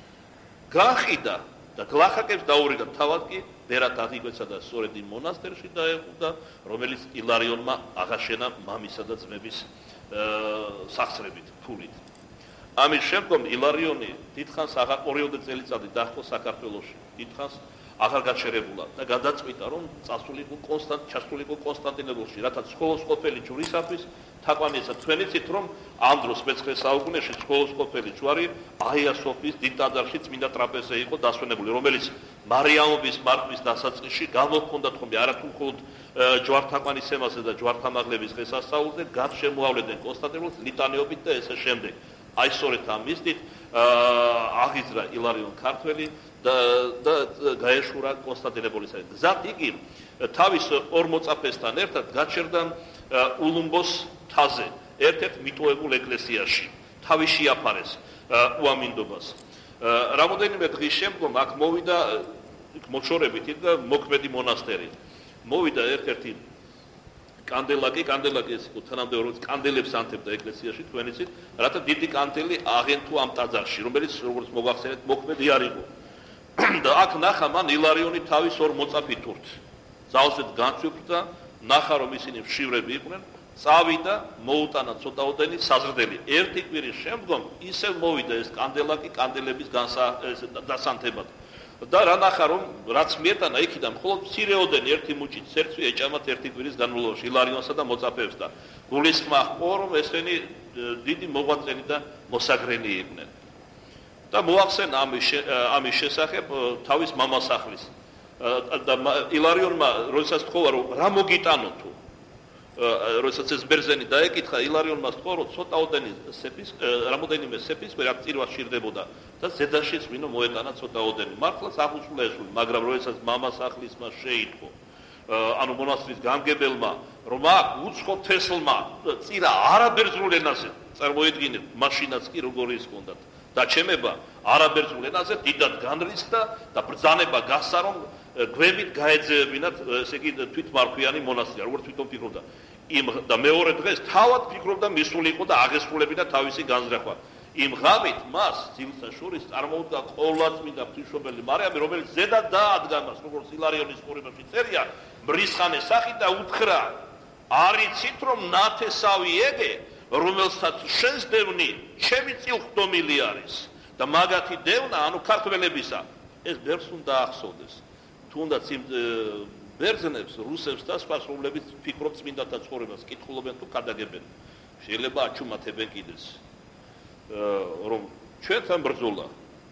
გაყიდა და გლახაკებს დაურიგა. თავად კი ბერად აღიკვეცა და სწორედ იმ მონასტერში დაეყუდა, რომელიც ილარიონმა აღაშენა მამისა და ძმების სახსრებით, ფულით. ამის შემდგომ ილარიონი დიდხანს აღარ 2 წელიწადი დაჰყო საქართველოში. დიდხანს აღარ გაჩერებულა და გადაწყვიტა, რომ ჩასულიყო კონსტანტინოპოლში, რათა ცხოველს ყოფილი ჯვრისათვის თაყვანიეცა. თქვენიცით, რომ ამ დროს მე-9 საუკუნეში ცხოველს ყოფილი ჯვარი აია სოფიის დიდ ტაძარში წმინდა ტრაპეზზე იყო დასვენებული, რომელიც მარიამობის მარტვის დასაწყისში გამოჰქონდათ ხომ არათუ მხოლოდ ჯვართაყვანისცემაზე და ჯვართამაღლების დღესასწაულზე, გარშემოავლედნენ კონსტანტინოპოლს ლიტანიობით და ესე შემდეგ. აი სწორედ ამ მიზნით აღიძრა ილარიონ ქართველი და გაეშურა კონსტანტინოპოლისაკენ. გზად იგი თავის 2 მოწაფესთან ერთად გაჩერდა ულუმბოს მთაზე, ერთ-ერთ მიტოვებულ ეკლესიაში. თავი შეაფარეს უამინდობას. რამოდენიმე დღის შემდგომ აქ მოვიდა მოჩორებით და მოქმედი მონასტერი. მოვიდა ერთ-ერთი კანდელაკი ეს იყო თანამდებობა, კანდელებს ანთებდა ეკლესიაში, თქვენიცით, რათა დიდი კანდელი აღენთო ამ ტაძარში, რომელიც როგორც მოგახსენეთ, მოქმედი არ იყო. და აქ ნახა მან ილარიონი თავის 2 მოწაფით ურთ. ძალზედ განცვიფრდა, ნახა რომ ისინი მშივრები იყვნენ, წავიდა, მოუტანა ცოტაოდენი საზრდელი. ერთი კვირის შემდგომ ისევ მოვიდა ეს კანდელაკი კანდელების დასანთებად. და რა ნახა რომ რაც მიეტანა იქიდან მხოლოდ მცირეოდენი ერთი მუჭით სერცვი ეჭამათ ერთი კვირის განმავლობაში ილარიონსა და მოწაფეებს და გულისხმა ჰყო რომ ესენი დიდი მოღვაწენი და მოსაგრენი იყვნენ. და მოახსენა ამის შესახებ თავის მამასახლის. და ილარიონმა როდესაც თქვა რომ რა მოგიტანოთო, როდესაც ეს ბერძენი დაეკითხა, ილარიონმა თქვა რომ ცოტაოდენი რამოდენიმე სეფისკვერი აქ წირვა სჭირდებოდა და ზედაშიც ვინო მოეტანა ცოტაოდენი. მართლაც აღუსულა ესული, მაგრამ როდესაც მამასახლისმა შეიტყო, ანუ მონასტრის გამგებელმა, რომ აქ უცხო თესლმა წირა არაბერძნულ ენაზე, წარმოიდგინეთ, მაშინაც კი როგორი ის ჰქონდათ. დაჩემება არაბერძნულ ენაზე დიდად განრისხდა და ბრძანება გასცა, რომ გვებით გაეძევებინათ, ესე იგი თვითმარქვიანი მონასტერი, როგორც თვითონ ფიქრობდა. და მეორე დღეს თავად ფიქრობდა მისულიყო და აღესრულებინა თავისი განზრახვა. იმ ღამით მას ძილსა შორის წარმოუდგა ყოვლადწმინდა ღვთისმშობელი მარიამი, რომელიც ზედად დაადგა მას, როგორც ილარიონის ყურებაში წერია, მრისხანე სახით და უთხრა: არიცით რომ ნათესავი ეგე, რომელსაც შენს დევნი ჩემი წილხდომილი არის და მაგათი დევნა, ანუ ქართველებისა, ეს ბერს უნდა ახსოვდეს. თუნდაც იმ ბერძნებს, რუსებს და სხვას, რომლებიც ფიქრობთ წმინდათა ცხოვრებას, კითხულობენ თუ გადაგებენ. შეიძლება აჩუმათებენ კიდეც, რომ ჩვენთან ბრძოლა,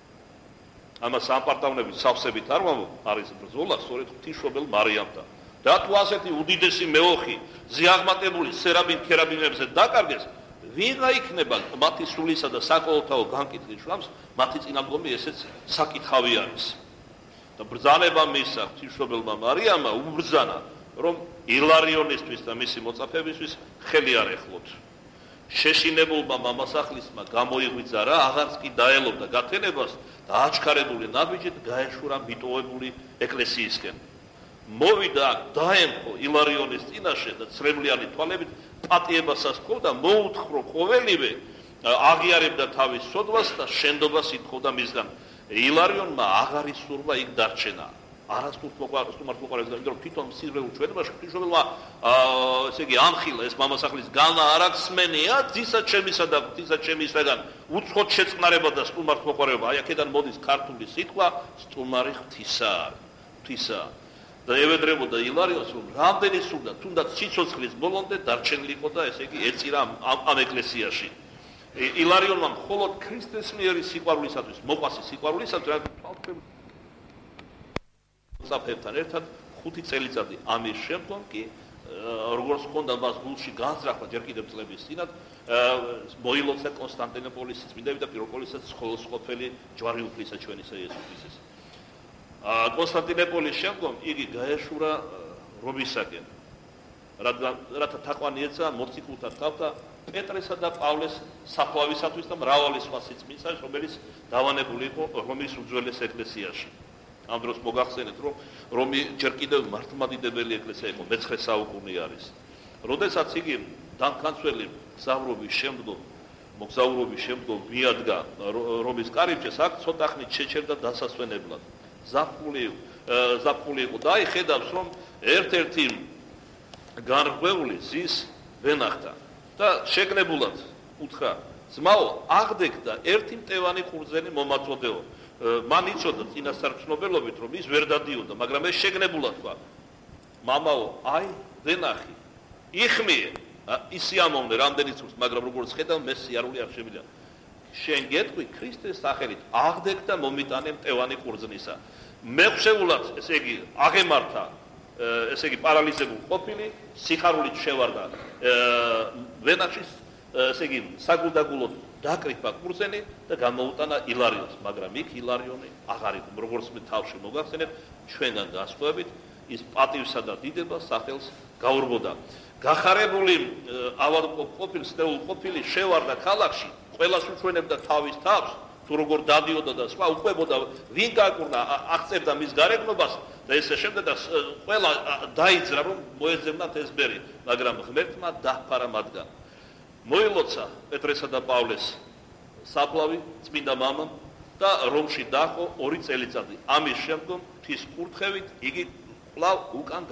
ამას სამპარტავნების სავსებით არ არის ბრძოლა, სწორედ ღვთისმშობელ მარიამთან. და თუ ასეთი უდიდესი მეოხი ზიაღმატებული სერაბინ ქერაბინებზე დაკარგეს, ვიღა იქნება მათი სულისა და საკოლოთაო განკითხვის შრომს, მათი წინამდგომი ესეც საკითხავი არის. და ბრძანება მისცა ღვთისმშობელმა მარიამმა უბრძანა, რომ ილარიონისთვის და მისი მოწაფეებისთვის ხელი არ ეხლოთ. შეშინებულმა მამასახლისმა გამოიღვიძა რა, აღარც კი დაელობდა გათენებას და აჩქარებული ნაბიჯით გაეშურა მიტოვებული ეკლესიისკენ. მოვიდა აქ, დაემხო ილარიონის წინაშე და ცრემლიანი თვალებით პატიებასაც ჰქო და მოუთხრო ყოველივე აღიარებდა თავის სოდვას და შენდობას ითხოვდა მისგან. ილარიონმა აღარ ისურვა იქ დარჩენა. არასდროს მოყარეს, იმიტომ რომ თვითონ სიზრმეულ ჩვენებაში ღვთისმშობელმა ესე იგი ამხილა ეს მამასახლის განა არ აღსმენია ძისა ჩემისა და ღვთისა ჩემისაგან უცხოდ შეწყნარება და სტუმარს მოყარება. აი აქედან მოდის ქართული სიტყვა სტუმარი ღვთისა. და ევედრებოდა ილარიონს, რომ რამდენი სურდა, თუნდაც სიცოცხლის ბოლომდე დარჩენილიყო და ესე იგი ეწირა ამ ეკლესიაში. ილარიონმა მხოლოდ ქრისტეს მიერი სიყვარულისათვის, მოყვასი სიყვარულისათვის, მოწაფეებთან ერთად 5 წელიწადი ამის შემდგომ კი როგორც ხონდა მას გულში განზრახვა ჯერ კიდევ წლების წინათ მოილოცა კონსტანტინოპოლის წმინდები და პირველყოლისა სხოლოსყოფელი ჯვარი უფლისა ჩვენისა იესო ქრისტეს. კონსტანტინოპოლის შემდგომ იგი გაეშურა რომისაკენ. რათა თაყვანი ეცა მოციქულთა თავთა პეტრესა და პავლეს საფლავისათვის და მრავალი სხვა სიწმინდისათვის, რომელიც დავანებული იყო რომის უძველეს ეკლესიაში. ამ დროს მოგახსენეთ, რომ რომი ჯერ კიდევ მართლმადიდებელი ეკლესია იყო, მე-9 საუკუნე არის. როდესაც იგი განცველი მოგზაურობის შემდგომ მიადგა რომის კარიბჭეს, აქ ცოტა ხნით შეჩერდა დასასვენებლად. ზაფხული იყო და აი ხედავს, რომ ერთ-ერთი განრღვეული ზის ვენახთა და შეგნებულად უთხრა: "ძმაო, აღდეგდა ერთი მტევანი ყურძენი მომაწოდეო." მან იცოდა წინასწარმცნობელობით, რომ ის ვერ დადიოდა, მაგრამ ეს შეგნებულად თქვა: "მამაო, აი ვენახი. იხმიე." ის სიამოვნე რამდენიც უს, მაგრამ როგორც ხედავ, მე სიარული არ შემიძლია. შენ გეტყვი ქრისტეს სახელით, აღდეგდა მომიტანე მტევანი ყურძნისა. მეხსეულად, ესე იგი, აღემართა ესე იგი პარალიზებულ ყოფილი, სიხარულით შევარდა ვენახის, ესე იგი, საგულდაგულოდ დაკრიფა ყურძენი და გამოუტანა ილარიონს, მაგრამ იქ ილარიონი აღარ იყო. როგორც მე თავში მოგახსენეთ, ჩვენგან გასხვავებით, ის პატივსა და დიდებას სახელს გაურბოდა. გახარებული ავადმყოფ ყოფილი შევარდა ქალაქში, ყველას უჩვენებდა თავის თავს, თუ როგორ დადიოდა და სხვა უყვებოდა, ვინ გაკურნა, აღწერდა მის გარეგნობას და ესე შემდეგ და ყველა დაიძრა, რომ მოეძებნათ ეს ბერი, მაგრამ ღმერთმა დაჰფარა მათგან. მოილოცა პეტრესა და პავლეს საფლავი წმინდა მამამ და რომში დაჰყო 2 წელიწადი. ამის შემდგომ ღვთის კურთხევით იგი კვლავ უკან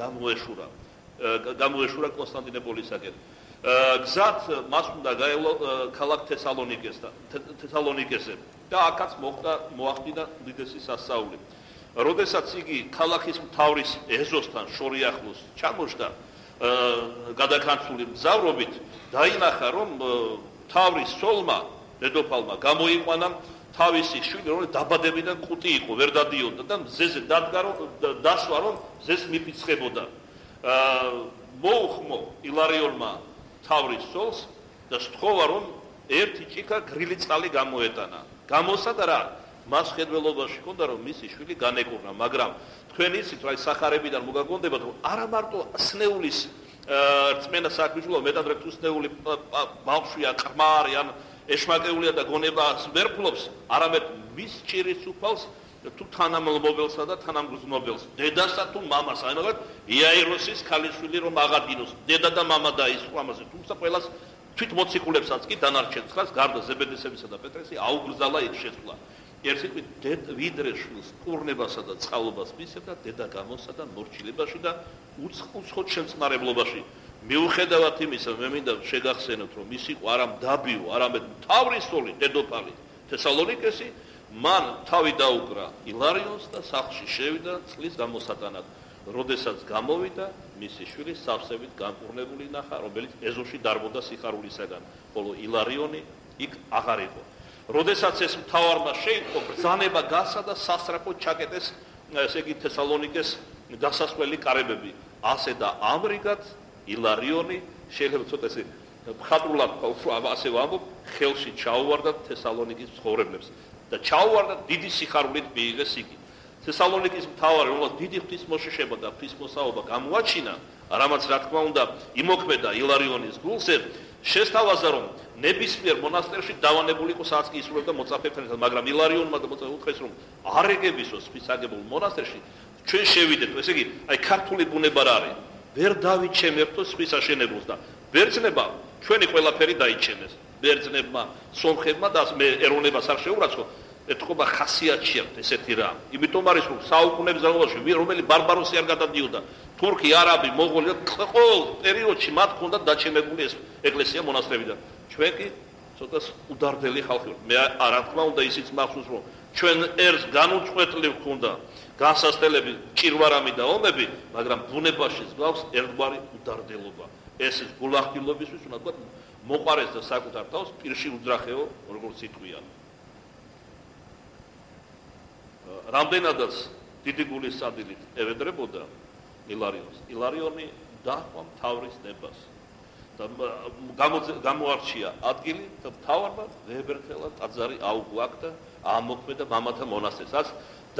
გამოეშურა კონსტანტინოპოლისაკენ. გზად მას უნდა გაევლო ქალაქ თესალონიკეზე და აქაც მოახდინა უდიდესი სასწაული. როდესაც იგი ქალაქის მთავრის ეზოსთან შორიახლოს ჩამოშდა გადაკანცული მგზავრობით, დაინახა, რომ თავრის სოლმა დედოფალმა გამოიყვანა თავისი შვილი, რომელიც დაბადებიდან ყუტი იყო, ვერ დადიოდა და მზეზე დასვა, რომ მზეს მიფიცხებოდა. მოუხმო ილარიონმა თავრის სოლს და სთხოვა, რომ ერთი ჭიქა გრილი წყალი გამოეტანა. გამოსადა რა? მას ხედველობაში ჰქონდა, რომ მისი შვილი განეკურნა, მაგრამ თქვენ იცით, რა სახარებიდან მოგაგონდებათ, რომ არა მარტო სნეულის რწმენა საქმეშულა, მეტად რეკ თუ სნეული ბავშვია, ყმარი ან ეშმაკეულია და გონებას ვერ ფლობს, არამედ მის ჭირის უფალს თუ თანამომობელსა და თანამგრძნობელს, დედასა თუ მამას, აი მაგალითად იაიროსის ქალიშვილი რომ აღადგინოს, დედა და მამა დაისხო ამაზე, თუმცა ყველას თვით მოციქულებსაც კი დანარჩენს ხას, გარდა ზებედისებისა და პეტრესის აუგრძალა იქ შეცვლა. ერთ სიტყვით, ვიდრე შვილს კურნებასა და წყალობას მისცემდა, დედა გამოსა და მორჩილებაში და უცხოდ შემწყნარებლობაში. მიუხედავად იმისა, მე მინდა შეგახსენოთ, რომ ის იყო არა მდაბიო, არამედ მთავრის სოლი, დედოფალი თესალონიკესი, მან თავი დაუკრა ილარიონს და სახლში შევიდა წყლის გამოსატანად. როდესაც გამოვიდა, მისი შვილი სავსებით განკურნებული ნახა, რომელიც ეზოში დარბოდა სიხარულისაგან, ხოლო ილარიონი იქ აღარ იყო. როდესაც ეს მთავარმა შეიტყო, ბრძანება გასა და სასწრაფოდ ჩაკეტეს, ესე იგი თესალონიკეს დასასვლელი კარებები. ასე და ამრიგად ილარიონი შეიძლება ცოტა ესე მხატვრულად ასე ვამბობ, ხელში ჩაუვარდა თესალონიკის მცხოვრებლებს და ჩაუვარდა დიდი სიხარულით მიიღეს იგი. თესალონიკის მთავარი, რომელსაც დიდი ღვთისმოშიშება და ღვთისმოსაობა გამოაჩინა, რამაც რა თქმა უნდა იმოქმედა ილარიონის გულზე, შესთავაზა, რომ ნებისმიერ მონასტერში დავანებული იყო, სადაც კი ისრულებდა მოწაფეებთან ერთად, მაგრამ ილარიონმა და მოწაფეებმა უთხრეს, რომ არ ეგებისოს ღვთისაგებულ მონასტერში ჩვენ შევიდეთ, ესე იგი, აი ქართული ბუნება რა არის? ვერ დავიჩემერთო სხვის აშენებულს და ბერძნებმა ჩვენი ყველაფერი დაიჩენეს. ბერძნებმა, სომხებმა და მე ეროვნებას არ შეურაცხო, ეთქობა ხასიათშია ესეთი რა. იმიტომ არის რომ საუკუნეების განმავლობაში რომელი ბარბაროსი არ გადადიოდა, თურქი, არაბი, მონღოლი, ყოველ პერიოდში მათ ჰქონდათ დაჩემებული ეს ეკლესია მონასტრებიდან. ჩვენ კი ცოტა უდარდელი ხალხი ვართ. მე რა თქმა უნდა ისიც მახსოვს რომ ჩვენ ერს განუწყვეტლი ვქონდა განსასწრებელი ჭირვარამი და ომები, მაგრამ ბუნებაში გვაქვს ერთგვარი უდარდელობა. ეს გულახდილობისთვის უნდა თქვა მოყარეს და საკუთარ თავს პირში უძრახეო, როგორც იტყვიან. რამდენადაც დიდი გულის სადილით ევედრებოდა ილარიონს. ილარიონი დაჰყვა მთავრის ნებას და გამოარჩია ადგილი და მთავარმა ვებერთელა ტაძარი აუგვაქდა ამოქმედა მამათა მონასტერს. რაც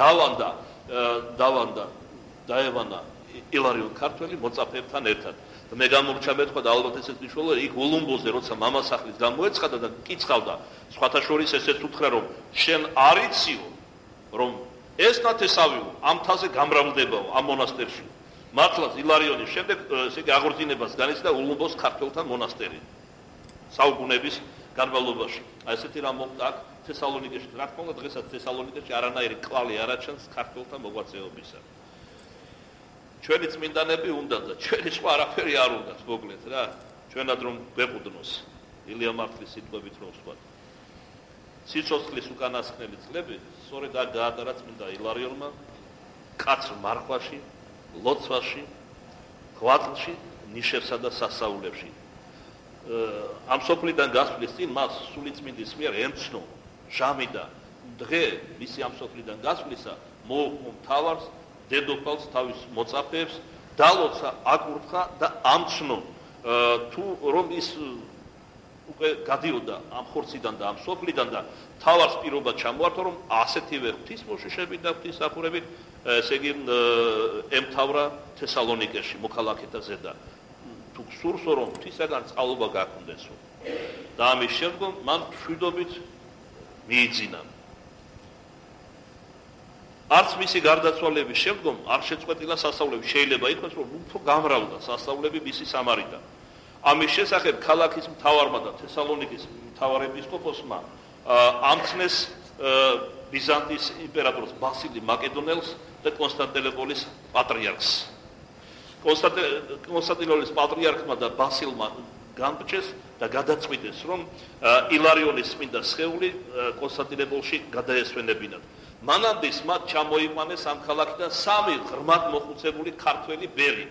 დაევანა ილარიონ ქართველი მოწაფეებთან ერთად. მე გამორჩა მეთქვა და ალბათ ესეც მნიშვნელოვანია, იქ ულუმბოზე როცა მამასახლის გამოეცხადა და კიცხავდა, სხვათა შორის ესეც უთხრა, რომ შენ არ იციო, რომ ეს ნათესავი ამ თაზე გამრავლდებაო ამ მონასტერში. მართლაც ილარიონის შემდეგ ესე იგი აღორძინებას განიცდა ულუმბოს ქართველთა მონასტერი საუკუნეების განმავლობაში. აი ესეთი რამ მოხდა აქ თესალონიკეში. რა თქმა უნდა, დღესაც თესალონიკეში არანაირი კვალი არ აჩანს ქართველთა მოღვაწეობისა. ჩვენი წმინდანები უნდა და ჩვენი სხვა არაფერი არ უნდათ, მოგლეთ რა. ჩვენად რომ გვეყუდნოს ილია მართლის სიტყვებით რომ ვსვათ. სიცოცხლის უკანასკნელი წლები სწორედ აქ გაატარა წმინდა ილარიონმა კაცრ მარხვაში, ლოცვაში, ღვაწლში, ნიშებსა და სასაულებში. ამ სოფლიდან გასვლის წინ მას სულიწმინდის მიერ ემცნო ჟამი და დღე მისი ამ სოფლიდან გასვლისა მოუხმო მთავარს დედოფალს თავის მოწაფეებს დალოცა აკურთხა და ამცნო თუ რომ ის უკვე გადიოდა ამ ხორციდან და ამ სოფლიდან და თავარს პირობა ჩამოართვა რომ ასეთივე ღვთისმოშიშებით და ღვთისმსახურებით ესე იგი ემთავრა თესალონიკეში მოქალაქეთა ზედა თუ გსურსო რომ ღვთისაგან წყალობა გაქონდესო და ამის შემდგომ მან მშვიდობით მიიძინა არც მისი გარდაცვალების შემდგომ არ შეწყვეტილა სასწაულები. შეიძლება ითქვას, რომ უფრო გამრავლდა სასწაულები მისი სამარიდან. ამის შესახებ ქალაქის მთავარმა და თესალონიკის მთავარ ეპისკოპოსმა ამცნეს ბიზანტიის იმპერატორს ბასილი მაკედონელს და კონსტანტინოპოლის პატრიარქს. კონსტანტინოპოლის პატრიარქმა და ბასილმა გამბჭეს და გადაწყვიტეს, რომ ილარიონის წმინდა სხეული კონსტანტინოპოლში გადაესვენებინათ. მანამდე მათ ჩამოიყვანეს ამ ქალაქიდან 3 ღრმად მოხუცებული ქართველი ბერი.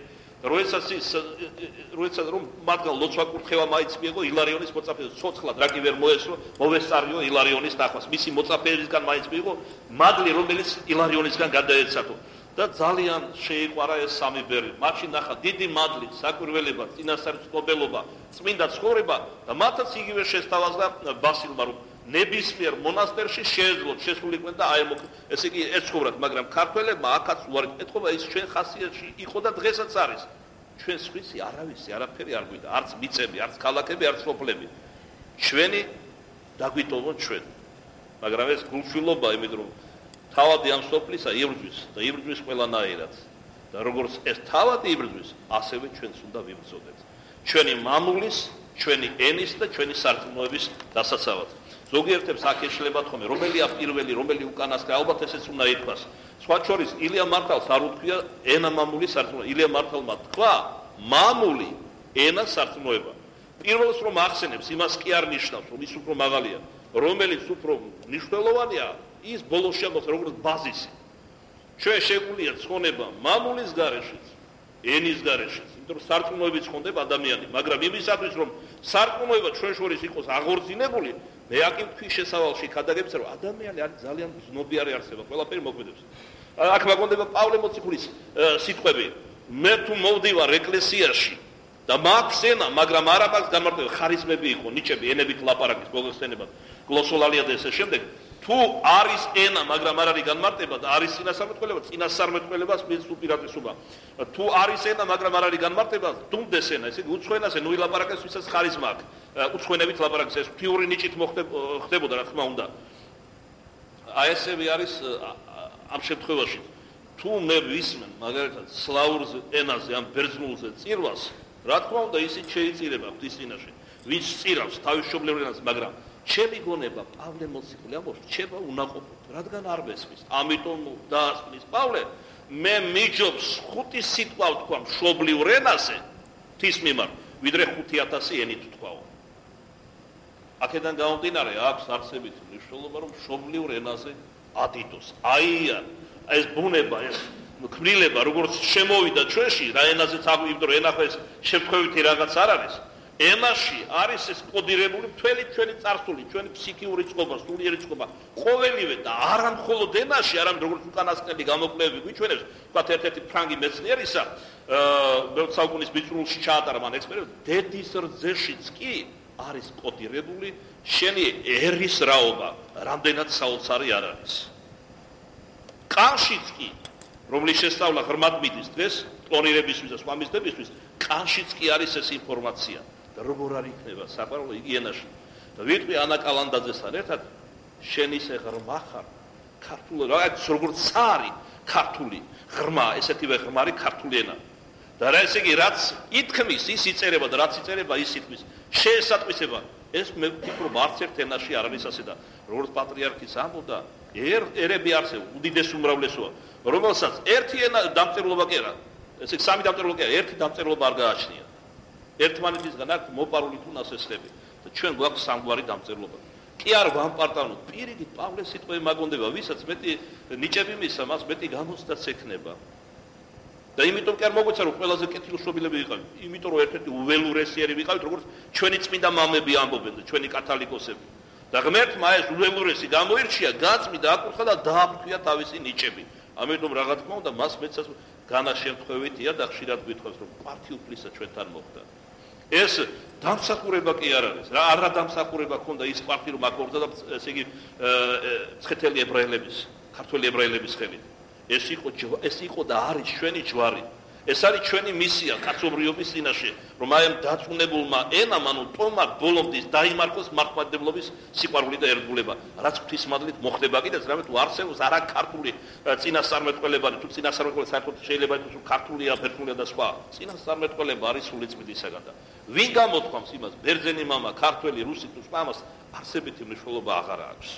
როდესაც რომ მათგან ლოცვა კურთხევა მაინც მიიღო ილარიონის მოწაფეებს, ცოცხლად რა კი ვერ მოესწრო, მოვესწარიო ილარიონის ნახვას. მისი მოწაფეებისგან მაინც მიიღო მადლი, რომელიც ილარიონისგან გადაეცათო. და ძალიან შეიყვარა ეს 3 ბერი. მათში ნახა დიდი მადლი, საკვირველება, წინასწარი ცნობელობა, წმინდა ცხოვრება და მათაც იგივე შესთავაზა ბასილმა, რომ ნებისმიერ მონასტერში შეეძლოთ შესულიყვნენ და აემოქმ. ესე იგი ეცხოვრათ, მაგრამ ქართველებმა აქაც უარი ეთქობა ის ჩვენ ხასიათში იყო და დღესაც არის. ჩვენ სხვისი არავისი არაფერი არ გვიდა, არც მიწები, არც ქალაქები, არც სოფლები. ჩვენი დაგვიტოვოთ ჩვენ. მაგრამ ეს გულშვილობა, იმიტომ რომ თავადი ამ სოფლისა იბრძვის და იბრძვის ყველანაირად. და როგორც ეს თავადი იბრძვის, ასევე ჩვენც უნდა ვიბრძოდეთ. ჩვენი მამულის, ჩვენი ენის და ჩვენი სარწმუნოების დასაცავად. ზოგიერთებს აქ ეშლება თქომე, რომელია პირველი, რომელი უკანასკნელი, ალბათ ესეც უნდა ითქვას. სხვა შორის ილია მართალს არ უთქვია ენა მამული სარწმუნოება. ილია მართალმა თქვა მამული ენა სარწმუნოება. პირველს რომ ახსენებს, იმას კი არ ნიშნავს, რომ ის უფრო მაღალია. რომელიც უფრო მნიშვნელოვანია, ის ბოლოს შემოხდა როგორც ბაზისი. ჩვენ შეგვიძლია ცხონება მამულის გარეშეც, ენის გარეშეც, იმიტომ რომ სარწმუნოებიც ხონდება ადამიანი, მაგრამ იმისათვის რომ სარწმუნოება ჩვენ შორის იყოს აღორძინებული, მე აქ ვთქვი შესავალში ქადაგებს, რომ ადამიანი არის ძალიან ზნობიარე არსება, ყველაფერი მოქმედებს. აქ მაგონდება პავლე მოციქულის სიტყვები, მე თუ მოვდივარ ეკლესიაში და მაქვს ენა, მაგრამ არა მაქვს გამარტივება, ხარიზმები იყო, ნიჭები, ენებით ლაპარაკის, მოგხსენება, გლოსოლალია და ესე შემდეგ. თუ არის ენა, მაგრამ არ არის განმარტება და არის წინასწარმეტყველება, წინასწარმეტყველებას მის უპირატესობა. თუ არის ენა, მაგრამ არ არის განმარტება, დუმდეს ენა, ესე იგი უცხოენაზე ნუ ილაპარაკეს, ვისაც ხარიზმა აქვს. უცხოენებით ლაპარაკის, ეს ფიური ნიჭით ხდებოდა, რა თქმა უნდა. აი ესები არის ამ შემთხვევაში. თუ მე ვისმენ, მაგალითად, სლავურ ენაზე, ამ ბერძნულზე წირვას, რა თქმა უნდა, ისიც შეიწირება ღვთის წინაშე. ვინც წირავს თავის მშობლიურ ენაზე, მაგრამ ჩემი გონება პავლე მოციქული ამბობს, რჩება უნაყოფოდ, რადგან არ მესმის. ამიტომ დაასკვნის პავლე, მე მიჯობს 5 სიტყვა ვთქვა მშობლიურ ენაზე, ღვთის მიმართ, ვიდრე 5000 ენით ვთქვაო. აქედან გამომდინარე, აქვს არსებით მნიშვნელობა, რომ მშობლიურ ენაზე ადიდოს. აი ეს ბუნება, ეს ქმნილება, როგორც შემოვიდა ჩვენში, რა ენაზეც აგვიბრდო, ენახეს შემთხვევითი რაღაც არ არის. ენაში არის ეს კოდირებული მთელი ჩვენი წარსული, ჩვენი ფსიქიური წყობა, სულიერი წყობა, ყოველივე და არა მხოლოდ ენაში, არამედ როგორც უკანასკნელი გამოკვლევები გვიჩვენებს, თქვათ ერთ-ერთი ფრანგი მეცნიერისა, მე-20 საუკუნის ბიჭრულში ჩაატარა მან ექსპერიმენტი, დედის რძეშიც კი არის კოდირებული შენი ერის რაობა, რამდენად საოცარი არ არის. კანშიც კი, რომლის შესწავლა ღრმად მიდის დღეს, კლონირებისთვის და სხვა მიზნებისთვის, კანშიც კი არის ეს ინფორმაცია. და როგორ არ იქნება საყვარელი იგი ენაში. და ვიტყვი ანა კალანდაძესთან ერთად, შენ ისე ღრმა ხარ, ქართული, რაღაც როგორც სარი, ქართული, ღრმა, ესეთივე ღრმარი ქართული ენა. და რა ესე იგი, რაც ითქმის, ის იწერება და რაც იწერება, ის ითქმის. შეესატყვისება. ეს მე ვფიქრობ, არც ერთ ენაში არ არის ასე და როგორც პატრიარქიც ამბობდა, ერები არსებობს, უდიდეს უმრავლესოა, რომელსაც ერთი ენა დამწერლობა კი არა, ესე სამი დამწერლობა კი არა, ერთი დამწერლობა არ გააჩნია. ერთმანეთისგან აქვს მოპარული თუ ნასესხები და ჩვენ გვაქვს სამგვარი დამწერლობა. კი არ ვამპარტავნოთ, პირიქით პავლეს სიტყვები მაგონდება, ვისაც მეტი ნიჭები მისცა, მას მეტი გამოცდაც ექნება. და იმიტომ კი არ მოგვეცა რომ ყველაზე კეთილშობილები ვიყავით, იმიტომ რომ ერთ-ერთი უველურესიერი ვიყავით, როგორც ჩვენი წმინდა მამები ამბობენ და ჩვენი კათალიკოსები. და ღმერთმა ეს უველურესი გამოირჩია, გაწმიდა, აკურთხა და დააფრთხია თავისი ნიჭები. ამიტომ რა თქმა უნდა, მას მეცაც განა შემთხვევითია და ხშირად გვითხოვს რომ პარტიუფლისა ჩვენთან მოხდა. ეს დამსახურება კი არ არის. რა არა დამსახურება ქონდა ის პარტი რომ აკორდა და ესე იგი ცხეთელი ებრაელების, ქართველი ებრაელების ხელით. ეს იყო და არის ჩვენი ჯვარი. ეს არის ჩვენი მისია კაცობრიობის წინაშე, რომ აი ამ დაწუნებულმა ენამ, ანუ ტომარ ბოლომდის დაიმარხოს მართლმადიდებლობის სიყვარული და ერთგულება, რაც ღვთისმადლით მოხდება კიდეც, რამე თუ არსებობს არა ქართული წინასწარმეტყველებანი, თუ წინასწარმეტყველება საერთოდ შეიძლება იყოს ქართულია, ბერძნულია და სხვა. წინასწარმეტყველება არის სულიწმიდისაგან და ვინ გამოთქვამს იმას, ბერძენი მამა, ქართველი, რუსი თუ სხვა, ამას არსებითი მნიშვნელობა აღარ აქვს.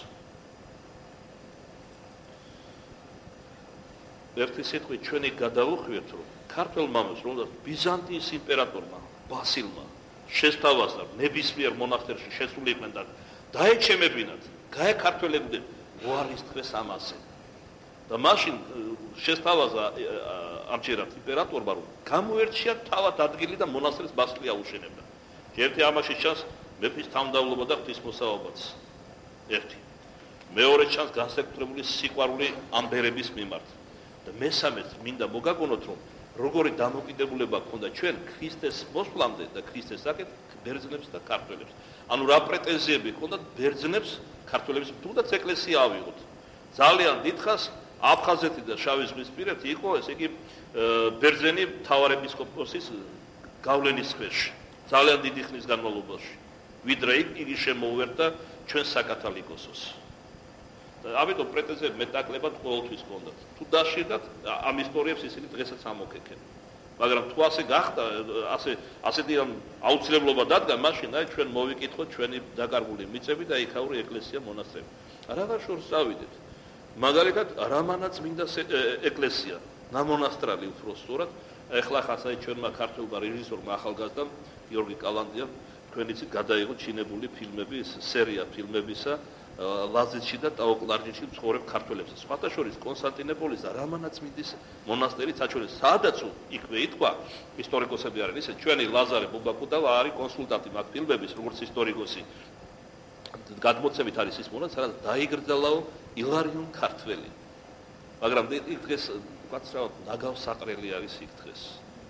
ერთი სიტყვით ჩვენი გადაუხვიეთ, რომ ქართველ მამას, რომელსაც ბიზანტიის იმპერატორმა ბასილმა შესთავაზა ნებისმიერ მონასტერში შესულიყვნენ და დაეჩემებინათ, გაეკართველებდნენ, უარის დღეს ამასე. და მაშინ შესთავაზა ამჯერად იმპერატორმა, რომ გამოერჩია თავად ადგილი და მონასტერს ბასილი აუშენებდა. ერთი ამაში ჩანს მეფის თავმდაბლობა და ღვთისმოსაობაც. ერთი. მეორე ჩანს განსაკუთრებული სიყვარული ამ ბერების მიმართ. და მესამეც მინდა მოგაგონოთ, რომ როგორი დამოკიდებულება ჰქონდა ჩვენ ქრისტეს მოსვლამდე და ქრისტეს საკეთ ბერძნებს და ქართველებს. ანუ რა პრეტენზიები ჰქონდათ ბერძნებს, ქართველებს, თუნდაც ეკლესია ავიღოთ. ძალიან დიდხანს აფხაზეთი და შავი ზღვისპირეთი იყო, ესე იგი ბერძენი მთავარეპისკოპოსის გავლენის ქვეშ. ძალიან დიდი ხნის განმავლობაში. ვიდრე იგი შემოუერთდა ჩვენ საკათალიკოსოს. ამიტომ პრეტენზიები მეტაკლებად ყოველთვის ჰქონდათ. თუ დაშიდათ ამ ისტორიებს ისინი დღესაც ამოქექენ. მაგრამ თუ ასე გახდა, ასეთი აუცილებლობა დადგა, მაშინ აი ჩვენ მოვიკითხოთ ჩვენი დაკარგული მიწები და იქაური ეკლესია მონასტრები. რაღაც შორს წავიდეთ. მაგალითად, რამანაწმინდა ეკლესია, ნამონასტრალი უფრო სწორად, ეხლა ხას აი ჩვენმა ქართველმა რეჟისორმა ახალგაზრდამ გიორგი კალანდიამ თქვენიცით გადაიღო ჩინებული ფილმები, სერია ფილმებისა ლაზეთში და ტაო-კლარჯეთში მცხოვრებ ქართველებს. სხვათა შორის კონსტანტინოპოლის და რამანაწმინდის მონასტერი საჩვენეს, სადაც იქვე ითქვა, ისტორიკოსები არიან ისე, ჩვენი ლაზარე ბობაკუდავა არის კონსულტანტი მაგ ფილმების, როგორც ისტორიკოსი. გადმოცემით არის ის მონასტერი, სადაც დაიგრძელაო ილარიონ ქართველი. მაგრამ იქ დღეს ვაცრავად ნაგავსაყრელი არის იქ დღეს.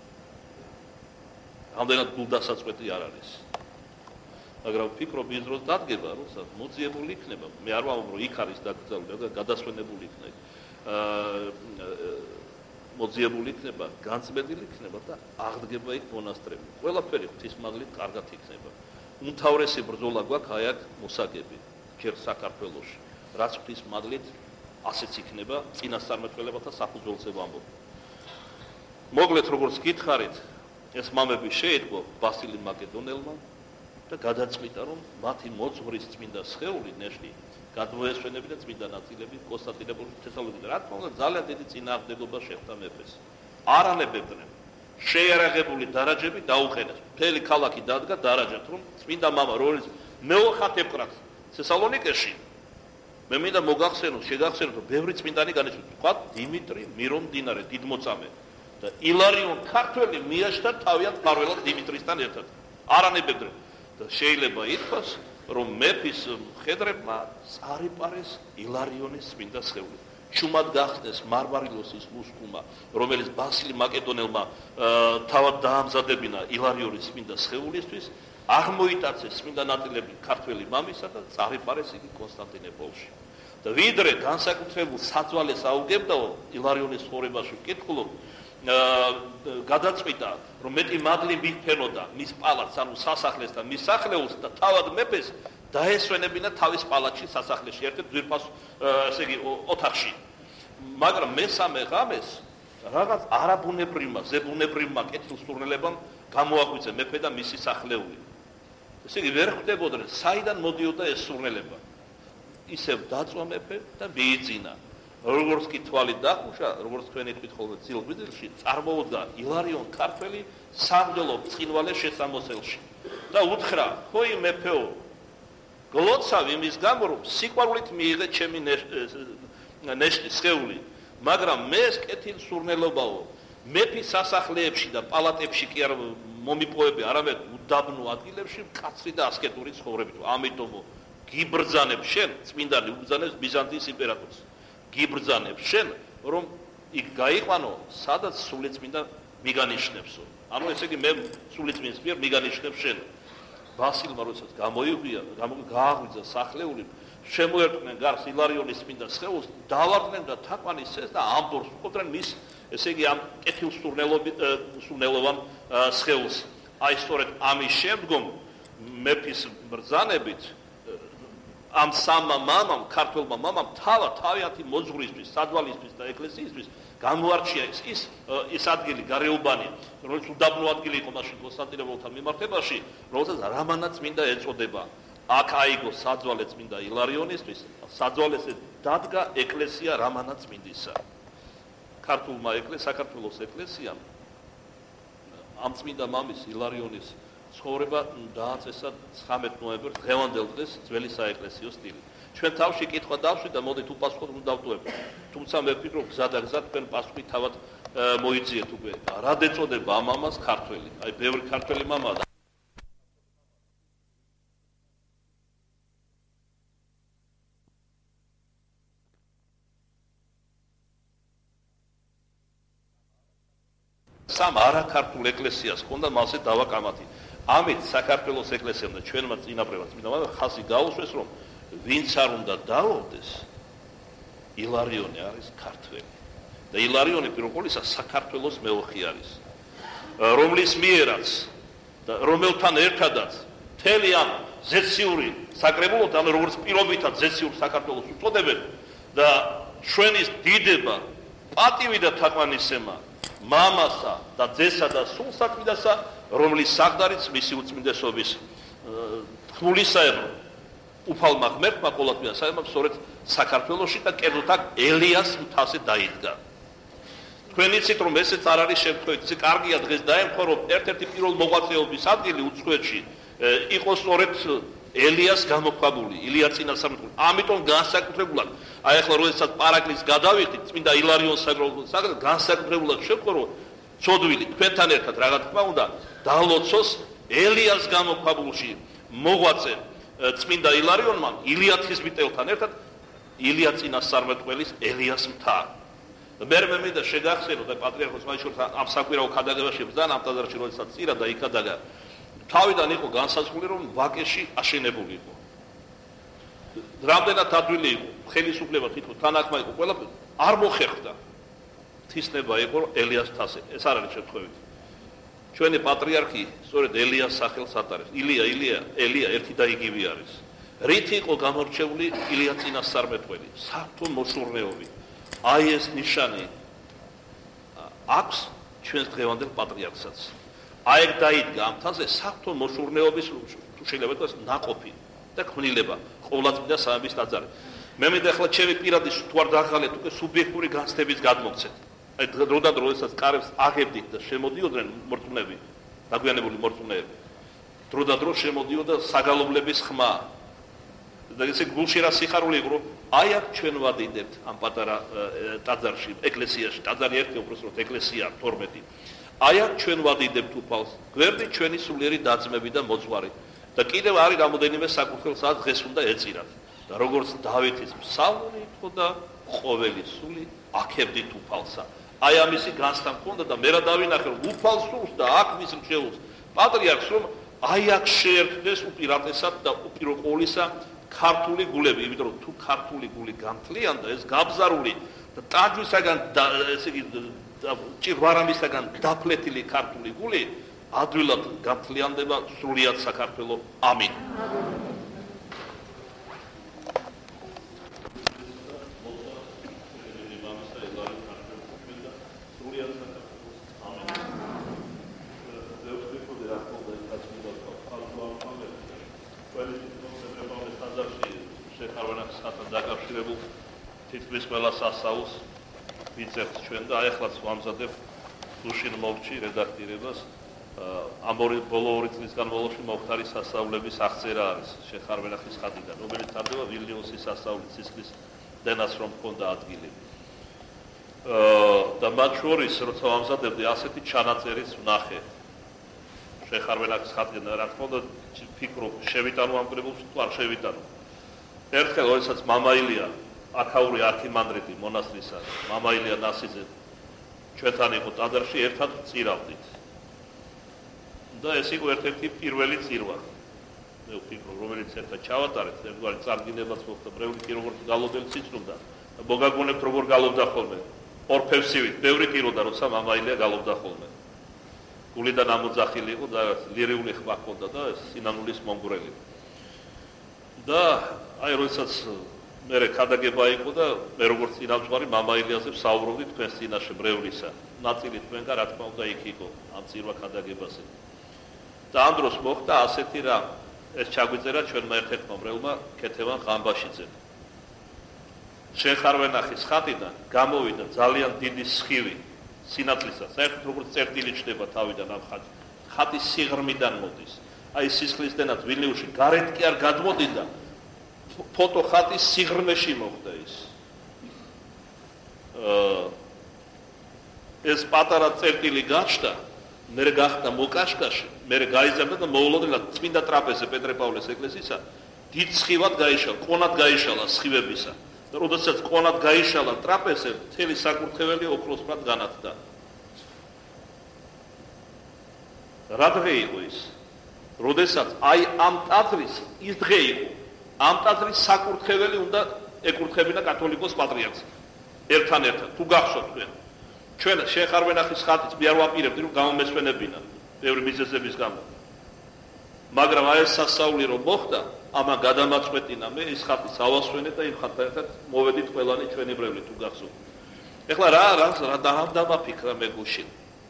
რამდენად გულდასაწყვეტი არ არის. მაგრამ ვფიქრობ ის დროს დადგება, რომ მოძიებული იქნება. მე არ ვამბობ, რომ იქ არის დაკრძალული და გადასვენებული იქნება. მოძიებული იქნება, განწმენდილი იქნება და აღდგება იქ მონასტრები. ყველაფერი ღვთისმადლით კარგად იქნება. უმთავრესი ბრძოლა გვაქვს აი აქ მოსაგები, ჯერ საქართველოში. რაც ღვთისმადლით ასეც იქნება, წინასწარმეტყველებათა საფუძველზე ვამბობ. მოგლეთ როგორც გითხარით, ეს მამები შეედგო ბასილი მაკედონელმა და გადაწყვიტა, რომ მათი მოძღვრის წმინდა სხეული ნეშტი გადმოესვენებინა წმინდა ნაწილები კონსტანტინოპოლის თესალონიკიდან. რა თქმა უნდა, ძალიან დიდი წინააღმდეგობა შეხვდა მეფეს. არ ანებებდნენ. შეიარაღებული დარაჯები დაუყენეს. მთელი ქალაქი დადგა დარაჯად, რომ წმინდა მამა, რომელიც მეოხატებყრათ თესალონიკეში, მე მინდა მოგახსენოთ, შეგახსენოთ, რომ ბევრი წმინდანი განეცვალა. თქვა დიმიტრი მირონდინარე, დიდმოწამე და ილარიონ ქართველი მიაშთა თავიანთ მფარველად დიმიტრისთან ერთად. არანებებდნენ და შეიძლება ითქვას რომ მეფის მხედრებმა წარიპარეს ილარიონის წმინდა სხეული. ჩუმად გახდეს მარმარილოსის ლუსკუმა, რომელიც ბასილი მაკედონელმა თავად დაამზადებინა ილარიონის წმინდა სხეულისთვის, აღმოიტაცეს წმინდა ნაწილები ქართველი მამისა და წარიპარეს იგი კონსტანტინოპოლში. და ვიდრე განსაკუთრებულ საძვალეს აუგებდაო ილარიონის ცხოვრებაში ვკითხულობ, გადაწყვიტა რომ მეტი მადლი მიჰფენოდა მის პალატს, ანუ სასახლეს და მის სახლეულს და თავად მეფეს დაესვენებინა თავის პალატში სასახლეში ერთ-ერთ ძვირფას ესე იგი ოთახში. მაგრამ მესამე ღამეს რაღაც არაბუნებრივმა, ზებუნებრივმა კეთილსურნელებამ გამოაღვიძე მეფე და მისი სახლეული. ესე იგი ვერ ხვდებოდნენ საიდან მოდიოდა ეს სურნელება. ისევ დაწვა მეფე და მიიძინა. როგორც კი თვალი დახუშა, როგორც თქვენი თქვით ხოლმე ძილგვიძლში, წარმოუდგა ილარიონ ქართველი სამღვდელო ბრწყინვალე შესამოსელში და უთხრა: "ხოი მეფეო, გლოცავ იმის გამო, რომ სიყვარულით მიიღე ჩემი ნეშტი სხეული, მაგრამ მე ეს კეთილსურნელობაო, მეფის სასახლეებში და პალატებში კი არ მომიპოვები, არამედ უდაბნო ადგილებში მკაცრი და ასკეტური ცხოვრებით. ამიტომ გიბრძანებ შენ, წმინდანი უბრძანებს ბიზანტიის იმპერატორს. გიბრძანებ შენ, რომ იქ გაიყვანო, სადაც სულიწმინდა მიგანიშნებსო. ანუ ესე იგი მე სულიწმინდის მიერ მიგანიშნებ შენ." ბასილმა როდესაც გააღვიძა სახლეული, შემოერტყნენ გარს ილარიონის წმინდა სხეულს, დავარდნენ და თაყვანისცეს და ამბობს უყურდნენ მის, ესე იგი ამ კეთილსურნელოვან სხეულს. აი სწორედ ამის შემდგომ მეფის ბრძანებით ამ სამმა მამამ, ქართველმა მამამ თავიანთი მოძღვრისთვის, საძვალისთვის და ეკლესიისთვის გამოარჩია ის ადგილი გარეუბანი, რომელიც უდაბნო ადგილი იყო მაშინ კონსტანტინოპოლთან მიმართებაში, რომელსაც რამანა წმინდა ეწოდება. აქ აიგო საძვალე წმინდა ილარიონისთვის, საძვალეზე დადგა ეკლესია რამანა წმინდისა. საქართველოს ეკლესიამ ამ წმინდა მამის ილარიონის ცხოვრება დააწესა 19 ნოემბერს დღევანდელ დღეს ძველი საეკლესიო სტილი. ჩვენ თავში კითხვა დავშვით და მოდით უპასუხოდ უნდა დავტოვებთ. თუმცა მე ვფიქრობ გზა თქვენ პასუხი თავად მოიძიეთ უკვე. რა ეწოდება ამ მამას ქართველი? აი ბევრი ქართველი მამაა. სამ არაქართულ ეკლესიას ჰქონდა მასე დავაკამათი. ამით საქართველოს ეკლესიამ და ჩვენმა წინაპრებმა ხაზი გაუსვეს, რომ ვინც არ უნდა დაავდეს, ილარიონი არის ქართველი. და ილარიონი პირველ ყოვლისა საქართველოს მეოხი არის, რომლის მიერაც და რომელთან ერთადაც მთელი ამ ზეციური საკრებულოთი, ანუ როგორც პირობითად ზეციურ საქართველოს უწოდებენ და ჩვენის დიდება, პატივი და თაყვანისცემა მამასა და ძესა და სულსაწმინდასა, რომლის საგდარიც მისი უწმინდესობის თქმულისაებრ უფალმა ღმერთმა ყოველთვიას საერთოდ სწორედ საქართველოში და კერძოდ აქ ელიას მთაზე დაიდგა. თქვენ იცით რომ ესეც არ არის შემთხვევით, ისე კარგია დღეს დაემხო რომ ერთ-ერთი პირველ მოღვაწეობის ადგილი უცხოეთში იყო სწორედ ელიას გამოქვაბული, ილია წინასწარმეტყველი. ამიტომ განსაკუთრებულად აი ახლა როდესაც პარაკლისს გადავიხდით, წმინდა ილარიონ საგრაფოს განსაკუთრებულად შევხვდით რომ ცოდვილი თქვენთან ერთად რა თქმა უნდა დალოცოს ელიას გამოქვაბულში მოღვაწე წმინდა ილარიონმა ილია თხისმიტელთან ერთად ილია წინასწარმეტყველის ელიას მთა. მე მინდა შეგახსენო და პატრიარქოს მაიშურს ამ საკვირაო ქადაგებაში ბრძანა ამ ტაძარში როდესაც წირა და იქადაგა თავიდან იყო განსაზღვრული რომ ვაკეში აშენებული იყო. რამდენად ადვილი იყო, ხელისუფლება თვითონ თანახმა იყო, ყველაფერი არ მოხერხდა. თისნება იყო ელიას თასე, ეს არ არის შემთხვევით. ჩვენი პატრიარქი სწორედ ელიას სახელს ატარებს. ელია ერთი და იგივე არის. რით იყო გამორჩეული ილია წინასწარმეტყველი? საერთო მოშურნეობით. აი ეს ნიშანი აქვს ჩვენს დღევანდელ პატრიარქსაც. აი ეგ დაიდგა ამ თაზე საერთო მოშურნეობის თუ შეიძლება ითქვას ნაყოფი და ქმნილება ყოვლადწმინდა სამების ტაძარი. მე მინდა ახლა ჩემი პირადი თუ არ დაღალეთ უკვე სუბიექტური განცდების გადმოგცეთ. აი დროდადრო როდესაც კარებს აგებდით და შემოდიოდნენ მორწმუნეები, დაგვიანებული მორწმუნეები. დროდადრო შემოდიოდა საგალობლების ხმა. და ესე გულში რა სიხარული იყო, რომ აი აქ ჩვენ ვადიდებთ ამ პატარა ტაძარში, ეკლესიაში, ტაძარი ერთი უბრალოდ ეკლესია 12. აი აქ ჩვენ ვადიდებთ უფალს. გვერდი ჩვენი სულიერი დაძმები და მოძღვარი. და კიდევ არის რამოდენიმე საკურთხეველ სადაც დღეს უნდა ეწირათ. და როგორც დავითის ფსალმური ითქვა და ყოველი სული აქებდით უფალსა. აი ამისი განცდა მქონდა და მე რა დავინახე რომ უფალს სულს და აქ მის რჩეულს პატრიარქს რომ აი აქ შეერთდეს უპირატესად და უპირო ყოვლისა ქართული გულები, იმიტომ რომ თუ ქართული გული გამთლიანდა ეს გაბზარული და ტაჯვისაგან ესე იგი ჭირვარამისაგან დაფლეთილი ქართული გული ადვილად გამთლიანდება სრულიად საქართველო. ამინ. დაკავშირებულ თითქმის ყველა სასაულს ვიწერთ ჩვენ და აი ახლაც ვამზადებთ ლუშინ მოვჭი რედაქტირებას ამ ბოლო 2 წლის განმავლობაში მოხდარი სასაულების აღწერა არის შეხარვენახის ხატიდან რომელიც ტარდება ვილნიუსის სასაულის ცისხლის დენას რომ მქონდა ადგილი და მათ შორის როცა ვამზადებდი ასეთი ჩანაწერის ვნახე შეხარვენახის ხატიდან რა თქმა უნდა ფიქრობ შევიტანო ამ კრებულში თუ არ შევიტანო ერთხელ როდესაც მამაილია აქაური არქიმანდრიტი მონასტრისა მამაილია ნასიძე ჩვენთან იყო ტაძარში ერთად წირავდით და ეს იყო ერთ-ერთი პირველი წირვა მე ვფიქრობ რომელიც ერთად ჩავატარეთ ერთგვარი წარგინებაც მოხდა ბრეული კი როგორც გალობელი ციცნობდა და მოგაგონებთ როგორ გალობდა ხოლმე ორფევსივით ბევრი ტიროდა როცა მამაილია გალობდა ხოლმე გულიდან ამოძახილი იყო და ლირიული ხმა ჰქონდა და სინანულის მომგვრელი და აი როდესაც მე ქადაგება იყო და მე როგორც წინამძღვარი მამაილიაზე ვსაუბრობდი თქვენს წინაშე ბრევლისა ნაწილი თქვენგან რა თქმა უნდა იქ იყო ამ წირვა ქადაგებაზე და ამ დროს მოხდა ასეთი რამ ეს ჩაგვიწერა ჩვენმა ერთ-ერთმა ბრევლმა ქეთევან ღამბაშიძემ შეხარვენახის ხატიდან გამოვიდა ძალიან დიდი სხივი სინათლისა საერთოდ როგორც წერტილი ჩდება თავიდან ამ ხატის სიღრმიდან მოდის აი სისხლის დენა ვილნიუსში გარეთ კი არ გადმოდიდა ფოტო ხატის სიღრმეში მოხდა ეს პატარა წერტილი გაჩნდა მე გახდა მოკაშკაში მე გაიზარდა და მოულოდნელად წმინდა ტრაპეზე პეტრე-პავლეს ეკლესიისა დიდ სხივად გაიშალა ყონად გაიშალა სხივებისა და როდესაც ყონად გაიშალა ტრაპეზე მთელი საკურთხეველი ოქროსფრად განათდა რა დღე იყო ის როდესაც აი ამ ტაძრის ის დღე იყო ამ ტაძრის საკურთხეველი უნდა ეკურთხებინა კათოლიკოს პატრიარქს ერთთან-ერთად თუ გახსოვთ ჩვენ შეხარვენახის ხატიც მე არ ვაპირებდი რომ გამომესვენებინა ბევრი მიზეზების გამო მაგრამ აი ეს სასაული რომ მოხდა ამან გადამაწყვეტინა მე ის ხატის ავასვენე და იმ ხატთან ერთად მოვედით ყველანი ჩვენი ბრევლი თუ გახსოვთ ეხლა რა დამაფიქრა მე გუშინ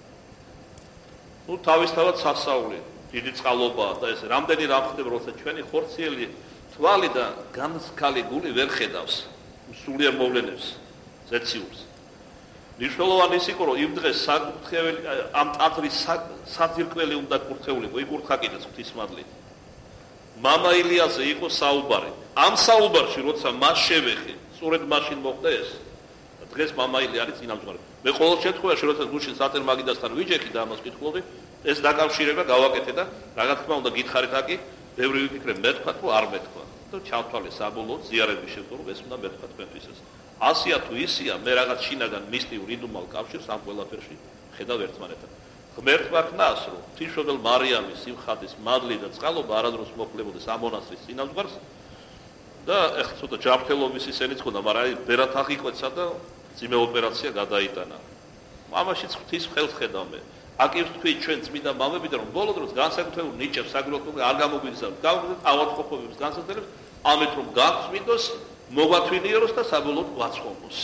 თავისთავად სასაული დიდი წყალობაა და ეს რამდენი რამ ხდება როცა ჩვენი ხორციელი თვალი და განსკალი გული ვერ ხედავს სულიერ მოვლენებს ზეციურს ნიშნულოვანი ის იყო რომ იმ დღეს საკურთხეველი ამ ტაძრის საძირკველი უნდა კურთხეულიყო იკურთხა კიდეც ღვთისმადლით მამა ილიაზე იყო საუბარი ამ საუბარში როცა მას შევეხე სწორედ მაშინ მოხდა ეს დღეს მამა ილია არის წინამძღვარი მე ყოველ შემთხვევაში როცა გუშინ სატერ მაგიდასთან ვიჯექი და ამას კითხულობდი ეს დაკავშირება გავაკეთე და რა თქმა უნდა გითხარით აკი ბევრი ვიფიქრე მეთქვა თუ არ მეთქვა და ჩავთვალე საბოლოოდ ზიარების შემდგომ ეს უნდა მეთქვა თქვენთვის ეს ასია თუ ისია მე რაღაც შინაგან მისტიურ იდუმალ კავშირს ამ ყველაფერში ხედავ ერთმანეთთან ღმერთმა ქნას რომ ღვთისმშობელ მარიამის სიმხატის მადლი და წყალობა არადროს მოხლებოდეს ამ მონასტრის წინამძღვარს და ეხლა ცოტა ჯანმრთელობის ისენიც ხონდა მაგრამ ბერათ აღიკვეცა და ძიმე ოპერაცია გადაიტანა ამაშიც ღვთის ხელს ხედავ მე აკივს თქვი ჩვენ წმინდა მამებიდან რომ ბოლო დროს განსაკუთრებულ ნიჭებს საგულოთო არ გამოგვიგზავნოთ გავუგზავნოთ ავადმყოფობების განსაზღვრებს ამით რომ გაგწმინდოს მოგვათვინიეროს და საბოლოოდ გვაცხობოს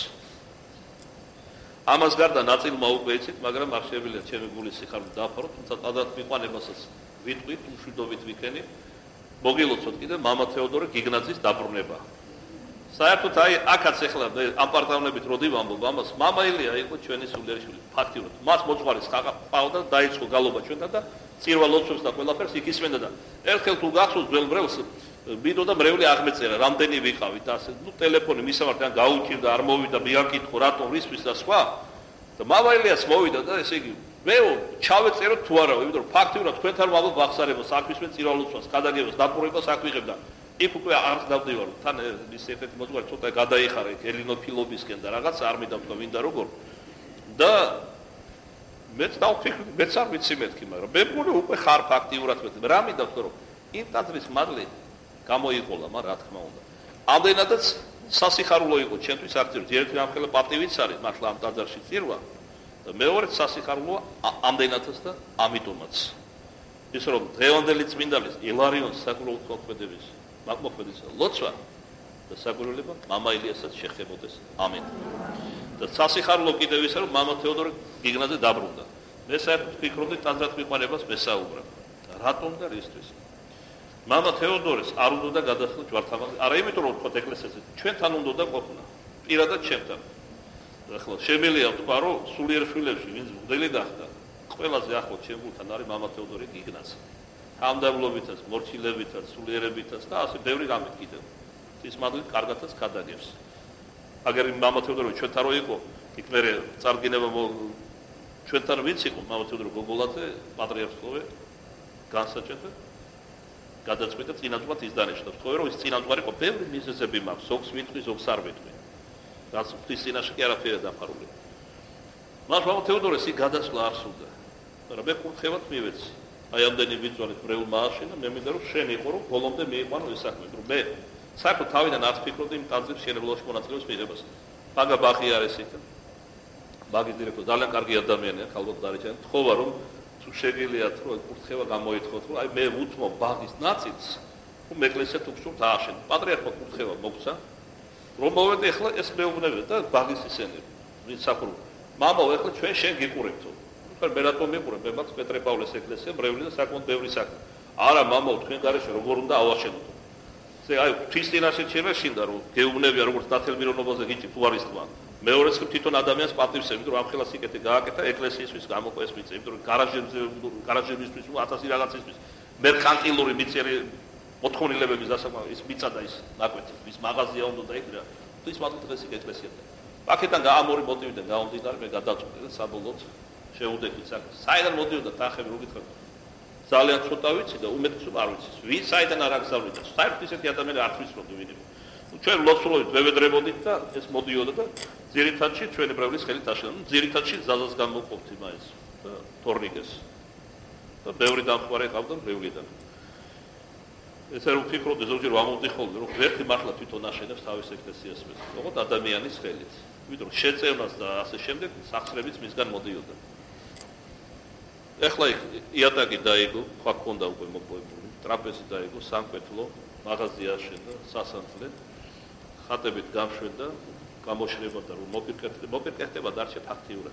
ამას გარდა ნაწილმა უკვე იცით მაგრამ არ შეიძლება ჩემი გულის სიხარული დააფარო თუმცა ტაძარს მიყვანებასაც ვიტყვით მშვიდობით ვიქენი მოგილოცოთ კიდე მამა თეოდორე გიგნაძის დაბრუნება საერთოდ აი აქაც ეხლა აპარტამენტებით როდი ვამბობ ამას მამა ილია იყო ჩვენი სულიერი შვილი ფაქტიურად მას მოწყარის ყავდა დაიწყო გალობა ჩვენთან და წირვა ლოცვებს და ყველაფერს იქ ისმენდა და ერთხელ თუ გახსოვს ძველ ბრელს მიდო და მრევლი აღმეწერა რამდენი ვიყავით ასე ტელეფონი მისამართთან გაუჭირდა არ მოვიდა მიაკითხო რატომ რისთვის და სხვა და მამა ილიას მოვიდა და ესე იგი მე ჩავეწეროთ თუ არა, იმიტომ რომ ფაქტიურად თქვენთან მაღლა გვახსარებო საქმის მე წირვალოცვას, გადაგებას, დაკვირვებას აკვირებდა. იქ უკვე არ დავდივარ, თან ის ერთ-ერთი მოძღვარი ცოტა გადაიხარა იქ ელინოფილობისკენ და რაღაც არ მიდავთქვა მინდა როგორ. და მეც დავფიქრდი, მეც არ ვიცი მეთქი, მაგრამ მე მგონი უკვე ხარ ფაქტიურად მეთქი. რა მიდავთქვა რომ იმ ტაძრის მადლი გამოიყოლა, მაგრამ რა თქმა უნდა. ამდენადაც სასიხარულო იყო ჩემთვის აქტიური. ერთი რამხელა პატივიც არის, მართლა ამ ტაძარში წირვა. და მეორედ სასიხარულოა ამდენადაც და ამიტომაც. ის რომ დღევანდელი წმინდანის ილარიონის საკურთხეველ მოქმედების მოქმედის ლოცვა და საკურველება მამა ილიასაც შეხებოდეს. ამინ. და სასიხარულო კიდევ ისე რომ მამა თეოდორე გიგნაძე დაბრუნდა. მე საერთოდ ვფიქრობდი ტაძრად მიყარებას მესაუბრა. რატომ და რისთვის? მამა თეოდორეს არ უნდა გადასხდა ჯვართამაღლი. არა იმიტომ რომ თქვა ეკლესიაზე, ჩვენთან უნდა ყოფნა. პირადად ჩემთან. ახლა შემიძლია ვთქვა რომ სულიერ შვილებში ვინც მღვდელი გახდა, ყველაზე ახლო ჩემთან არის მამა თეოდორე გიგნაძე. თამდაბლობითაც, მორჩილებითაც, სულიერებითაც და ასე ბევრი რამით კიდევ. ის მადლით კარგადაც გადაგებს. აგერ მამა თეოდორე ჩვენთან რო იყო, იქ მე წარგინება ჩვენთან ვინც იყო მამა თეოდორე გოგოლაძე, პატრიარქოვე განსაჭერდა გადაწყვიტა წინამძღვრად ის დანიშნა. თქვენ რომ ის წინამძღვარი იყო ბევრი მიზეზები მაქვს, ზოგს ვიტყვი, ზოგს არ ვიტყვი. რაც ღვთის წინაშე კი არაფერია დაფარული. მაგრამ მამა თეოდორეს ის გადასვლა არ სურდა. მაგრამ მე კურთხევად მივეცი. აი ამდენი ბიძვალით ბრეულ მააშენა, მე მინდა რომ შენ იყო რომ ბოლომდე მიიყვანო ეს საქმე, რომ მე საერთოდ თავიდან არ ვფიქრობდი იმ ტაძრის მშენებლობაში მონაწილეობის მიღებას. ბაგა ბაღი არის იქ. ბაგის დირექტორი ძალიან კარგი ადამიანია, ალბათ დარეჯანი. თხოვა რომ თუ შეგიძლიათ რომ კურთხევა გამოითხოთ, რომ აი მე უთმობ ბაღის ნაწილს, რომ ეკლესია თუ გსურთ ააშენო. პატრიარქმა კურთხევა მოგცა, რომ მოვედი ახლა ეს მეუბნები და ბაღის ისენები. ვინც საკურ მამაო ახლა ჩვენ შენ გიყურებთო. მე რატომ მიყურებ? მე მაქვს პეტრე-პავლეს ეკლესია, ბრეული და საკმაოდ ბევრი საქმე. არა მამაო, თქვენ გარეშე როგორ უნდა ავაშენოთ? აი ღვთის წინაშე შეიძლება შინდა რომ გეუბნებია როგორც ნათელმირონობაზე გიჭირ თუ არის თქვა. მეორეც თვითონ ადამიანს პატივს ემს, რომ ამ ხელა სიკეთე გააკეთა ეკლესიისთვის გამოყვეს მიწა, იმიტომ რომ გარაჟებისთვის, 1000 რაღაცისთვის მერკანტილური მიწერი მოთხოვნილებების დასაკმაყოფილებლად ის მიწა და ის ნაკვეთი, ის მაღაზია უნდა და იქ რა. თუ ის მადლით ეს ეკლესია. აქედან გამომორი მოტივიდან გამომდინარე მე გადაწყვეტე და საბოლოოდ შეუდექით საქმეს. საიდან მოდიოდა თანხები რო გითხრათ? ძალიან ცოტა ვიცი და უმეტესობა არ ვიცი. ვინ საიდან არ აგზავნიდა? საერთოდ ისეთი ადამიანი არ ვიცნობდი ვინ იყო. ჩვენ ლოცულობით ვევედრებოდით და ეს მოდიოდა და ძირითადში ჩვენი ბრევლის ხელით აშენდა. ძირითადში ზაზას გამოყოფთ იმას და თორნიკეს. და ბევრი დამხმარე ყავდა ბრევლიდან. ესე რომ ვფიქრობდი ზოგჯერ ვამოვდიხოლდი რომ ერთი მართლა თვითონ აშენებს თავის ეკლესიას მე. ოღონდ ადამიანის ხელით. იმიტომ რომ შეწევნას და ასე შემდეგ სახსრებიც მისგან მოდიოდა. ეხლა იატაკი დაიგო, ხვა ქონდა უკვე მოპოვებული, ტრაპეზი დაიგო, სამკვეთლო, მაღაზია აშენდა, სასანთლე, ხატებით გამშვენდა, გამოშრებოდა რომ მოპირკეთება დარჩა ფაქტიურად.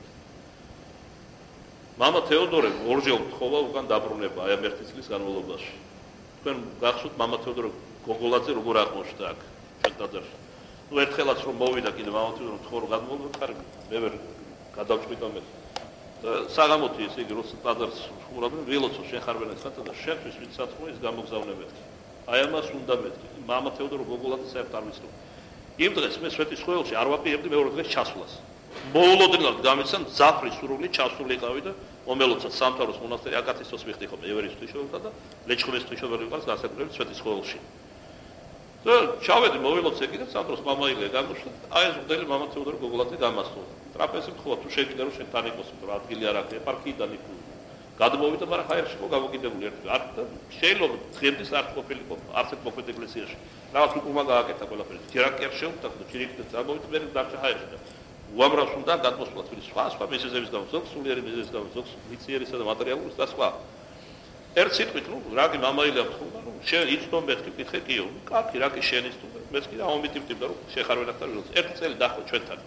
მამა თეოდორე ორჯერ თხოვა უკან დაბრუნება აი ამ ერთი წლის განმავლობაში. თქვენ გახსოვთ მამა თეოდორე გოგოლაძე როგორ აღმოჩნდა აქ ჩვენ ტაძარში. ნუ ერთხელაც რომ მოვიდა კიდე მამა თეოდორე თხოვა რომ გადმოვიდა, კარგი, მე ვერ გადავწყვიტა მე. საღამოთი ესე იგი როცა ტაძარს ხურავდნენ, ვილოცო შენ ხარ ვენაც ხატა და შენთვის ვინც სათხოვა ის გამოგზავნებეთ. აი ამას უნდა მეთქი. მამა თეოდორე გოგოლაძე საერთოდ არ ვიცნობ. იმ დღეს მე სვეტის სხეულში არ ვაპირებდი მეორე დღეს ჩასვლას. მოულოდნელად გამეცან ზაფრი სურვილი ჩასულიყავი და მომელოცა სამთავროს მონასტერი აკათისტოს ვიხდი ხოლმე ევერის ღვთისმშობელთა და ლეჩხუმის ღვთისმშობელი ვიყავს განსაკუთრებით სვეტის სხეულში. და ჩავედი მოველოცა εκεί და სამთავროს მამა ილია გამოჩნდა. აი ეს მღვდელი მამა თეოდორე გოგოლაძე გამასწორდა. ტრაპეზი მხოლოდ თუ შეგიძლია რომ შენ თან იყოს, რომ ადგილი არ აქვს ეპარქიიდან იქ გადმოვიდა, მაგრამ ჰაერში ხო გამოკიდებული ერთი არ და შეიძლება დღემდე არ ყოფილიყო არც ერთ მოქმედ ეკლესიაში. რაღაც უკუმა გააკეთა ყველაფერი. ჯერაკი არ შეუტახდა, ჯერიკით წამოვიდა მე დარჩა ჰაერში და უამრავს უნდა გადმოსვლა თბილისში. სხვა მიზეზების გამო, ზოგს სულიერი მიზეზის გამო, ზოგს მიწიერისა და მატერიალურის და სხვა. ერთ სიტყვით, ნუ რაკი მამაილია ხუმა, რომ შენ იცნობ მეთქი, კითხე კიო. კარგი, რაკი შენ იცნობ. მეც კიდე ამომიტივტივდა, რომ შეხარ ვენახტარ ვილოც. ერთი წელი დახო ჩვენთან.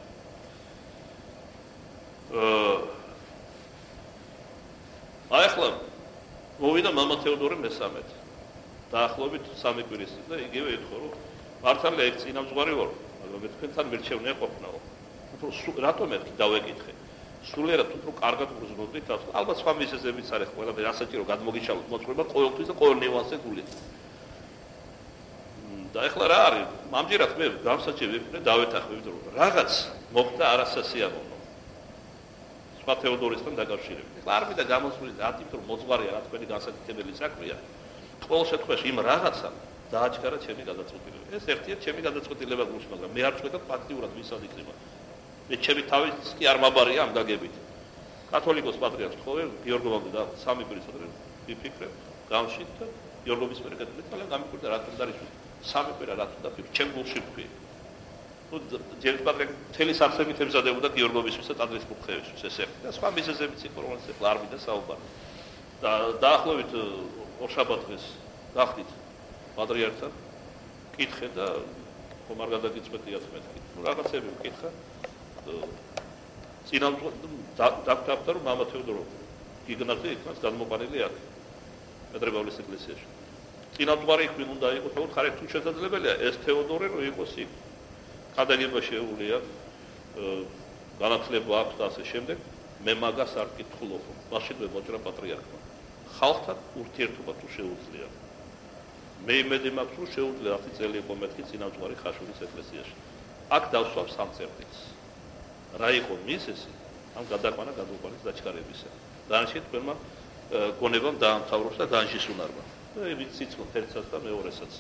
აი ახლა მოვიდა მამა თეოდორე მესამედ. დაახლოებით 3 კვირის და იგივე ეთქო, რომ მართალია ეგ წინამძღვარი ვარ, მაგრამ მე თქვენთან მერჩევნია ყოფნაო. რატომ მეთქი დავეკითხე? სულიერად უფრო კარგად გრძნობდით თავს. ალბათ სხვა მიზეზებიც არის, ყველაფერი ასაჭირო გადმოგიჩალოთ მოწყობა ყოველთვის და ყოველ ნიუანსზე გულით. და ახლა რა არის? ამჯერად მე გამსაჭირო ვიყიდე დავეთახე, იმიტომ რომ რაღაც მოხდა არასასიამოვნო. სხვა თეოდორესთან დაკავშირებით. ეხლა არ მინდა გამოსვლით ათით რომ მოძღვარია რა თქვენი განსაკუთრებული საქმეა. ყოველ შემთხვევაში იმ რაღაცამ დააჩქარა ჩემი გადაწყვეტილება. ეს ერთია ჩემი გადაწყვეტილება გულში, მაგრამ მე არ ვწყვეტავ ფაქტიურად ვისაც იქნება. მე ჩემი თავის კი არ მაბარია ამ გაგებით. კათოლიკოს პატრიარქს ხოლმე გიორგოვამდე და სამი პირისადრე ვიფიქრებ, გამშვით და გიორგოვის მიერ გადმეთ, მაგრამ გამიკვირდა რა თქმა უნდა, სამი პირა რა თქმა უნდა, ჩემ გულში ვქვი. ну ჯერ პატრიარქი მთელი სახსებით ემზადებოდა გიორგოვისთვის და ტაძრის კურთხევისთვის ეს ერთი და სხვა მიზეზებიც იყო რომელსაც ეხლა არ მინდა საუბარი და დაახლოებით ორშაბათ დღეს გახდით პატრიარქთან კითხე და ხომ არ გადაგიწყვეტიათ მეთქი ну რაღაცები ვკითხა წინამძღოლ დაგდაფტა რომ მამა თეოდორო გიგნაძე იქნას გადმოყანილი აქ პეტრე-პავლეს ეკლესიაში წინამძღვარი იქ ვინ უნდა იყოს თქო ხარეთ თუ შესაძლებელია ეს თეოდორე რო იყოს იქ გადაგება შეუულია განათლება აქვს და ასე შემდეგ მე მაგას არ კითხულობ მაშინ მე მოჭრა პატრიარქმა ხალხთან ურთიერთობა თუ შეუძლია მე იმედი მაქვს რომ შეუძლია 10 წელი იყო მეთქი წინამძღვარი ხაშურის ეკლესიაში აქ დავსვამ სამწერტილს რა იყო მისესი ამ გადაყვანა გადაყვანის დაჩქარებისა დანარჩენ თქვენმა გონებამ დაამთავროს და განშის უნარმა ვიცით რომ ერთსაც და მეორესაც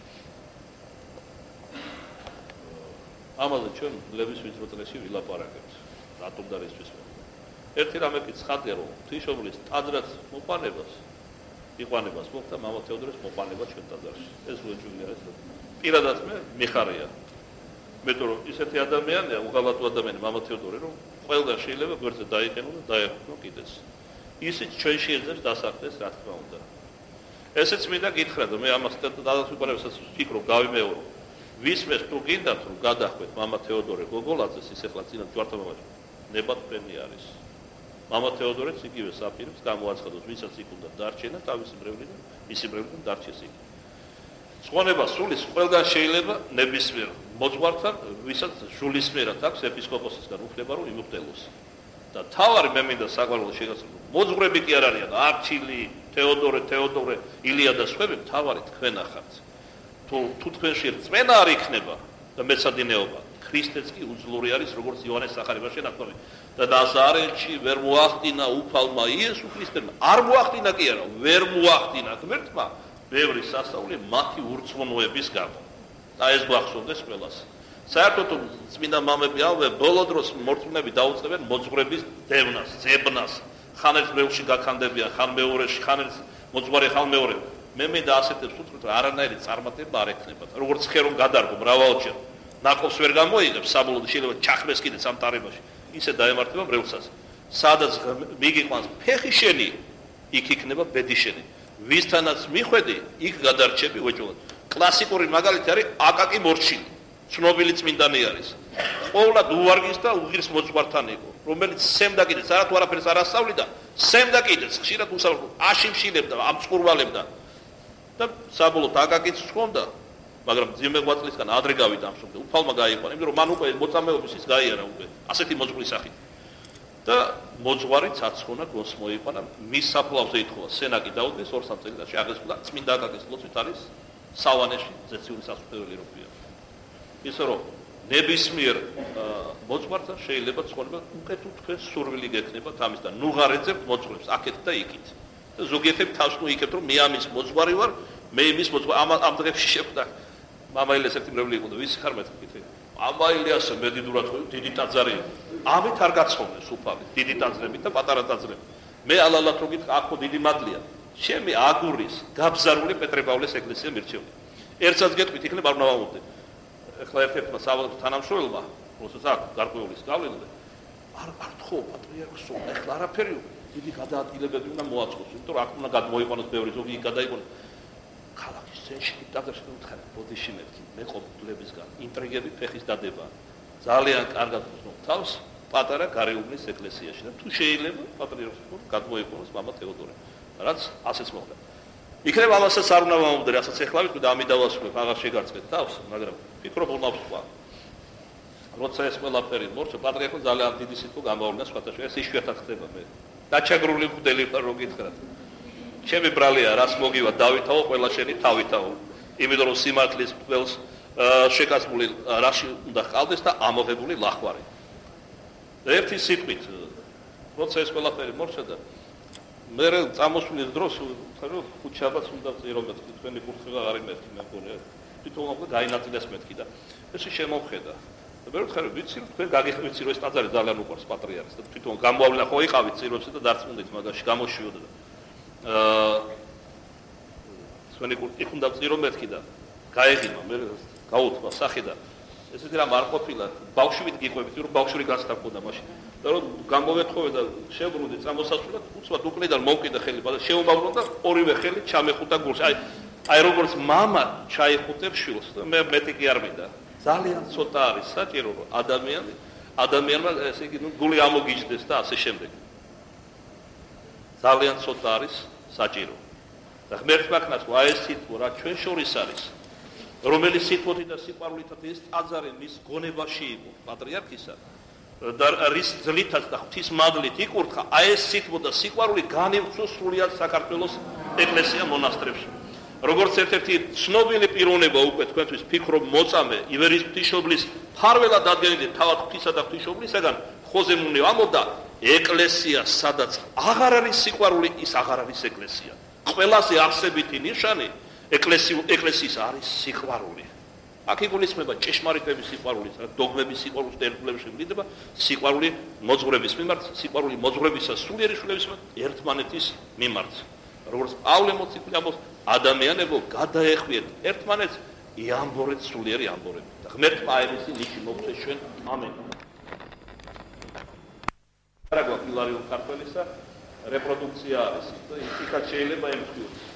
ამაზე ჩვენ ლევის ვიწროწლებში ვილაპარაკებთ რატომ და რისთვის ერთი რამე კი ცხადია რომ ღვთისმშობლის ტაძრად მოყვანებას იყვანებას მოხდა მამა თეოდორეს მოყვანება ჩვენ ტაძარში ეს უეჭვია ეს პირადად მე მიხარია მეტყვი რომ ისეთი ადამიანია უღალატო ადამიანი მამა თეოდორე რომ ყველგან შეიძლება გვერდზე დაიყენო და დაეხმო კიდეც ისიც ჩვენ შეეძლებს დასახდეს რა თქმა უნდა ესეც მინდა გითხრა და მე ამას დადასვიფარებასაც ვფიქრობ გავიმეორო ვისმეს თუ გინდათ რომ გადახვეთ მამა თეოდორე გოგოლაძეს ის ახლა წინა ჯვართამამაში ნებათფენი არის მამა თეოდორეც იგივე საფირებს გამოაცხადოს ვისაც იქ უნდა დარჩენა თავისი მრევლიდან მისი მრევლიდან დარჩეს იქ სხვანება სულის ყველგან შეიძლება ნებისმიერ მოძღვართან ვისაც სულისმიერად აქვს ეპისკოპოსისგან უფლება რომ იმუხტელოს და თავარი მე მინდა საყვალო შეგაცნო მოძღვრები კი არ არიან არჩილი თეოდორე ილია და სხვები თავარი თქვენ ახართ თუ თქვენში რწმენა არ იქნება და მეცადინეობა ქრისტეც კი უძლური არის როგორც იოანეს სახარებაში ნათქვამი და ნაზარეთში ვერ მოახდინა უფალმა იესო ქრისტემ არ მოახდინა კი არა ვერ მოახდინა ღმერთმა ბევრი სასწაული მათი ურწმუნოების გამო და ეს გვახსოვდეს ყველას საერთოდ წმინდა მამები ამბობენ ბოლო დროს მორწმუნეები დაუწყებენ მოძღვრების დევნას ძებნას ხან ერთ მეულში გაქანდებიან ხან მეორეში ხან ერთ მოძღვარი ხან მეორე მე მინდა ასეთებს უთხრით რომ არანაირი წარმატება არ ექნებათ როგორც ხე რომ გადარგო მრავალჯერ ნაკობს ვერ გამოიღებს საბოლოოდ შეიძლება ჩახმეს კიდე სამტარებაში ისე დაემართება მრევლსაც სადაც მიგიყვანს ფეხი შენი იქ იქნება ბედი შენი ვისთანაც მიხვედი იქ გადარჩები უეჭვად კლასიკური მაგალითი არის აკაკი მორჩილი ცნობილი წმინდანი არის ყოვლად უვარგის და უღირს მოძღვართან იყო რომელიც სემდა კიდეც არა თუ არაფერს არ ასწავლიდა სემდა კიდეც ხშირად უსაუბრობდა აშიმშილებდა ამწყურვალებდა და საბოლოოდ აკაკიც ხონდა მაგრამ ძიმე ღვაწლისგან ადრე გავიდა ამ სულ უფალმა გაიყვანა იმიტომ რომ მან უკვე მოწამეობის ის გაიარა უკვე ასეთი მოძღვრის სახით და მოძღვარიც აცხონა გოს მოიყვანა მის საფლავზე ითხოვა სენაკი დაუდგეს 2-3 წელიწადში აღესრულა წმინდა აკაკის ლოცვით არის სავანეში ზეციური სასუფეველი როქვია ისე რომ ნებისმიერ მოძღვართან შეიძლება ცხოვრება უკეთ თქვენ სურვილი გექნებათ ამის და ნუ ღარეძებთ მოძღვრებს აქეთ და იქით და ზოგიერთები თავს ნუ იქებთ რომ მე ამის მოძღვარი ვარ მე იმის მოძღვარი ამ დღეებში შეხვდა მამა ილიას ერთი მრევლი იყო და ვის ხარ მეთქი მამა ილიას მედიდურად ხო დიდი ტაძარი ამით არ გაცხოვნეს უფალი დიდი ტაძრებით და პატარა ტაძრებით მე ალალათ რო გითხრა აქ ხო დიდი მადლია ჩემი აგურის გაბზარული პეტრე-პავლეს ეკლესია მირჩევდი ერთსაც გეტყვით იქნებ არ ნავამობდე ეხლა ერთ-ერთმა სავალოს თანამშრომელმა როცა აქ გარკვეული სწავლობდა არ თქო პატრიარქს ეხლა არაფერი დიდი გადაადგილებები უნდა მოაწყოს იმიტომ რომ აქ უნდა გადმოიყვანოს ბევრი ზოგი გადაიყვანოს ქალაქის ცენტრში ტაძარში უთხარ ბოდიში მეთქი მე ყოფილებისგან ინტრიგები ფეხის დადება ძალიან კარგად ვსმობ თავს პატარა გარეუბნის ეკლესიაში და თუ შეიძლება პატრიარქს გადმოიყვანოს მამა თეოდორე რაც ასეც მოხდა იქნებ ამასაც არ უნდა მომდე რასაც ეხლა ვიტყვი და ამით დავასრულებ აღარ შეგარწყვეტ თავს მაგრამ ფიქრობ უნდა სხვა როცა ეს ყველაფერი მორჩა პატრიარქო ძალიან დიდი სიტყვა გამოვიდა სხვათა ეს იშვიათად ხდება მე დაჩაგრული მღვდელი ხარ რო გითხრათ ჩემი ბრალია რას მოგივა დავითაო ყველა შენი თავითაო იმიტომ რომ სიმართლის ყველს შეკაცმული რაში უნდა ყავდეს და ამოღებული ლახვარი ერთი სიტყვით როცა ეს ყველაფერი მორჩა და მე წამოსვლის დროს ხუჩაბაც უნდა წერო მეთქი თქვენი კურსი აღარ იმეთქი მე მგონია თვითონ უკვე გაინაწილეს მეთქი და ეს შემოვხედა და მე ვთქარი ვიცი თქვენ გაგიხმით რომ ეს ტაძარი ძალიან უყვარს პატრიარქს და თვითონ გამოავლინა ხო იყავით წირვებზე და დარწმუნდით მაგაში გამოშიოდა და თქვენი კურსი უნდა წერო მეთქი და გაეღიმა მე გაუთქვა სახე და ესეთი რამ არ ყოფილა ბავშვით გიყვებით რომ ბავშვი გასტარყოდა მაშინ და რომ გამოვეთხოვე და შევბრუნდი წამოსასვლელად უცბად უკლიდან მოვკიდა ხელი და შეუმავლო და ორივე ხელი ჩამეხუტა გულში აი როგორც მამა ჩაიხუტებს შვილს და მე მეტი კი არ მინდა ძალიან ცოტა არის საჭირო რომ ადამიანმა ესე იგი გული ამოგიჯდეს და ასე შემდეგ ძალიან ცოტა არის საჭირო და ღმერთმა ქნას აი ეს სიტყვა რა ჩვენ შორის არის რომელიც სიტყვით და სიყვარულით ეს ტაძარი მის გონებაში იყო პატრიარქისა და რის ძლითაც და ღვთისმადლით იკურთხა აი ეს სიტყვა და სიყვარული განივცო სრულად საქართველოს ეკლესია მონასტრებში როგორც ერთ-ერთი ცნობილი პიროვნება უკვე თქვენთვის ფიქრობ მოწამე ივერიის ღვთისმშობლის ფარველად ადგენილი თავად ღვთისა და ღვთისმშობლისაგან ხოზე მუნე ამოდა ეკლესია სადაც აღარ არის სიყვარული ის აღარ არის ეკლესია ყველაზე არსებითი ნიშანი ეკლესიის არის სიყვარული. აქ იგულისხმება ჭეშმარიტების სიყვარული, დოგმების სიყვარულის და ერთგულების შემდგება სიყვარული მოძღვრების მიმართ, სიყვარული მოძღვრებისა სულიერი შვილების ერთმანეთის მიმართ. როგორც პავლე მოციქული ამბობს, ადამიანებო გადაეხვიეთ ერთმანეთს, იამბორეთ სულიერი ამბორები. და ღმერთმა აერესი ნიში მოგცეს ჩვენ. ამენ. რა გვაქვს ილარიონ ქართველისა რეპროდუქცია არის. იქაც შეიძლება ემთხვიოს.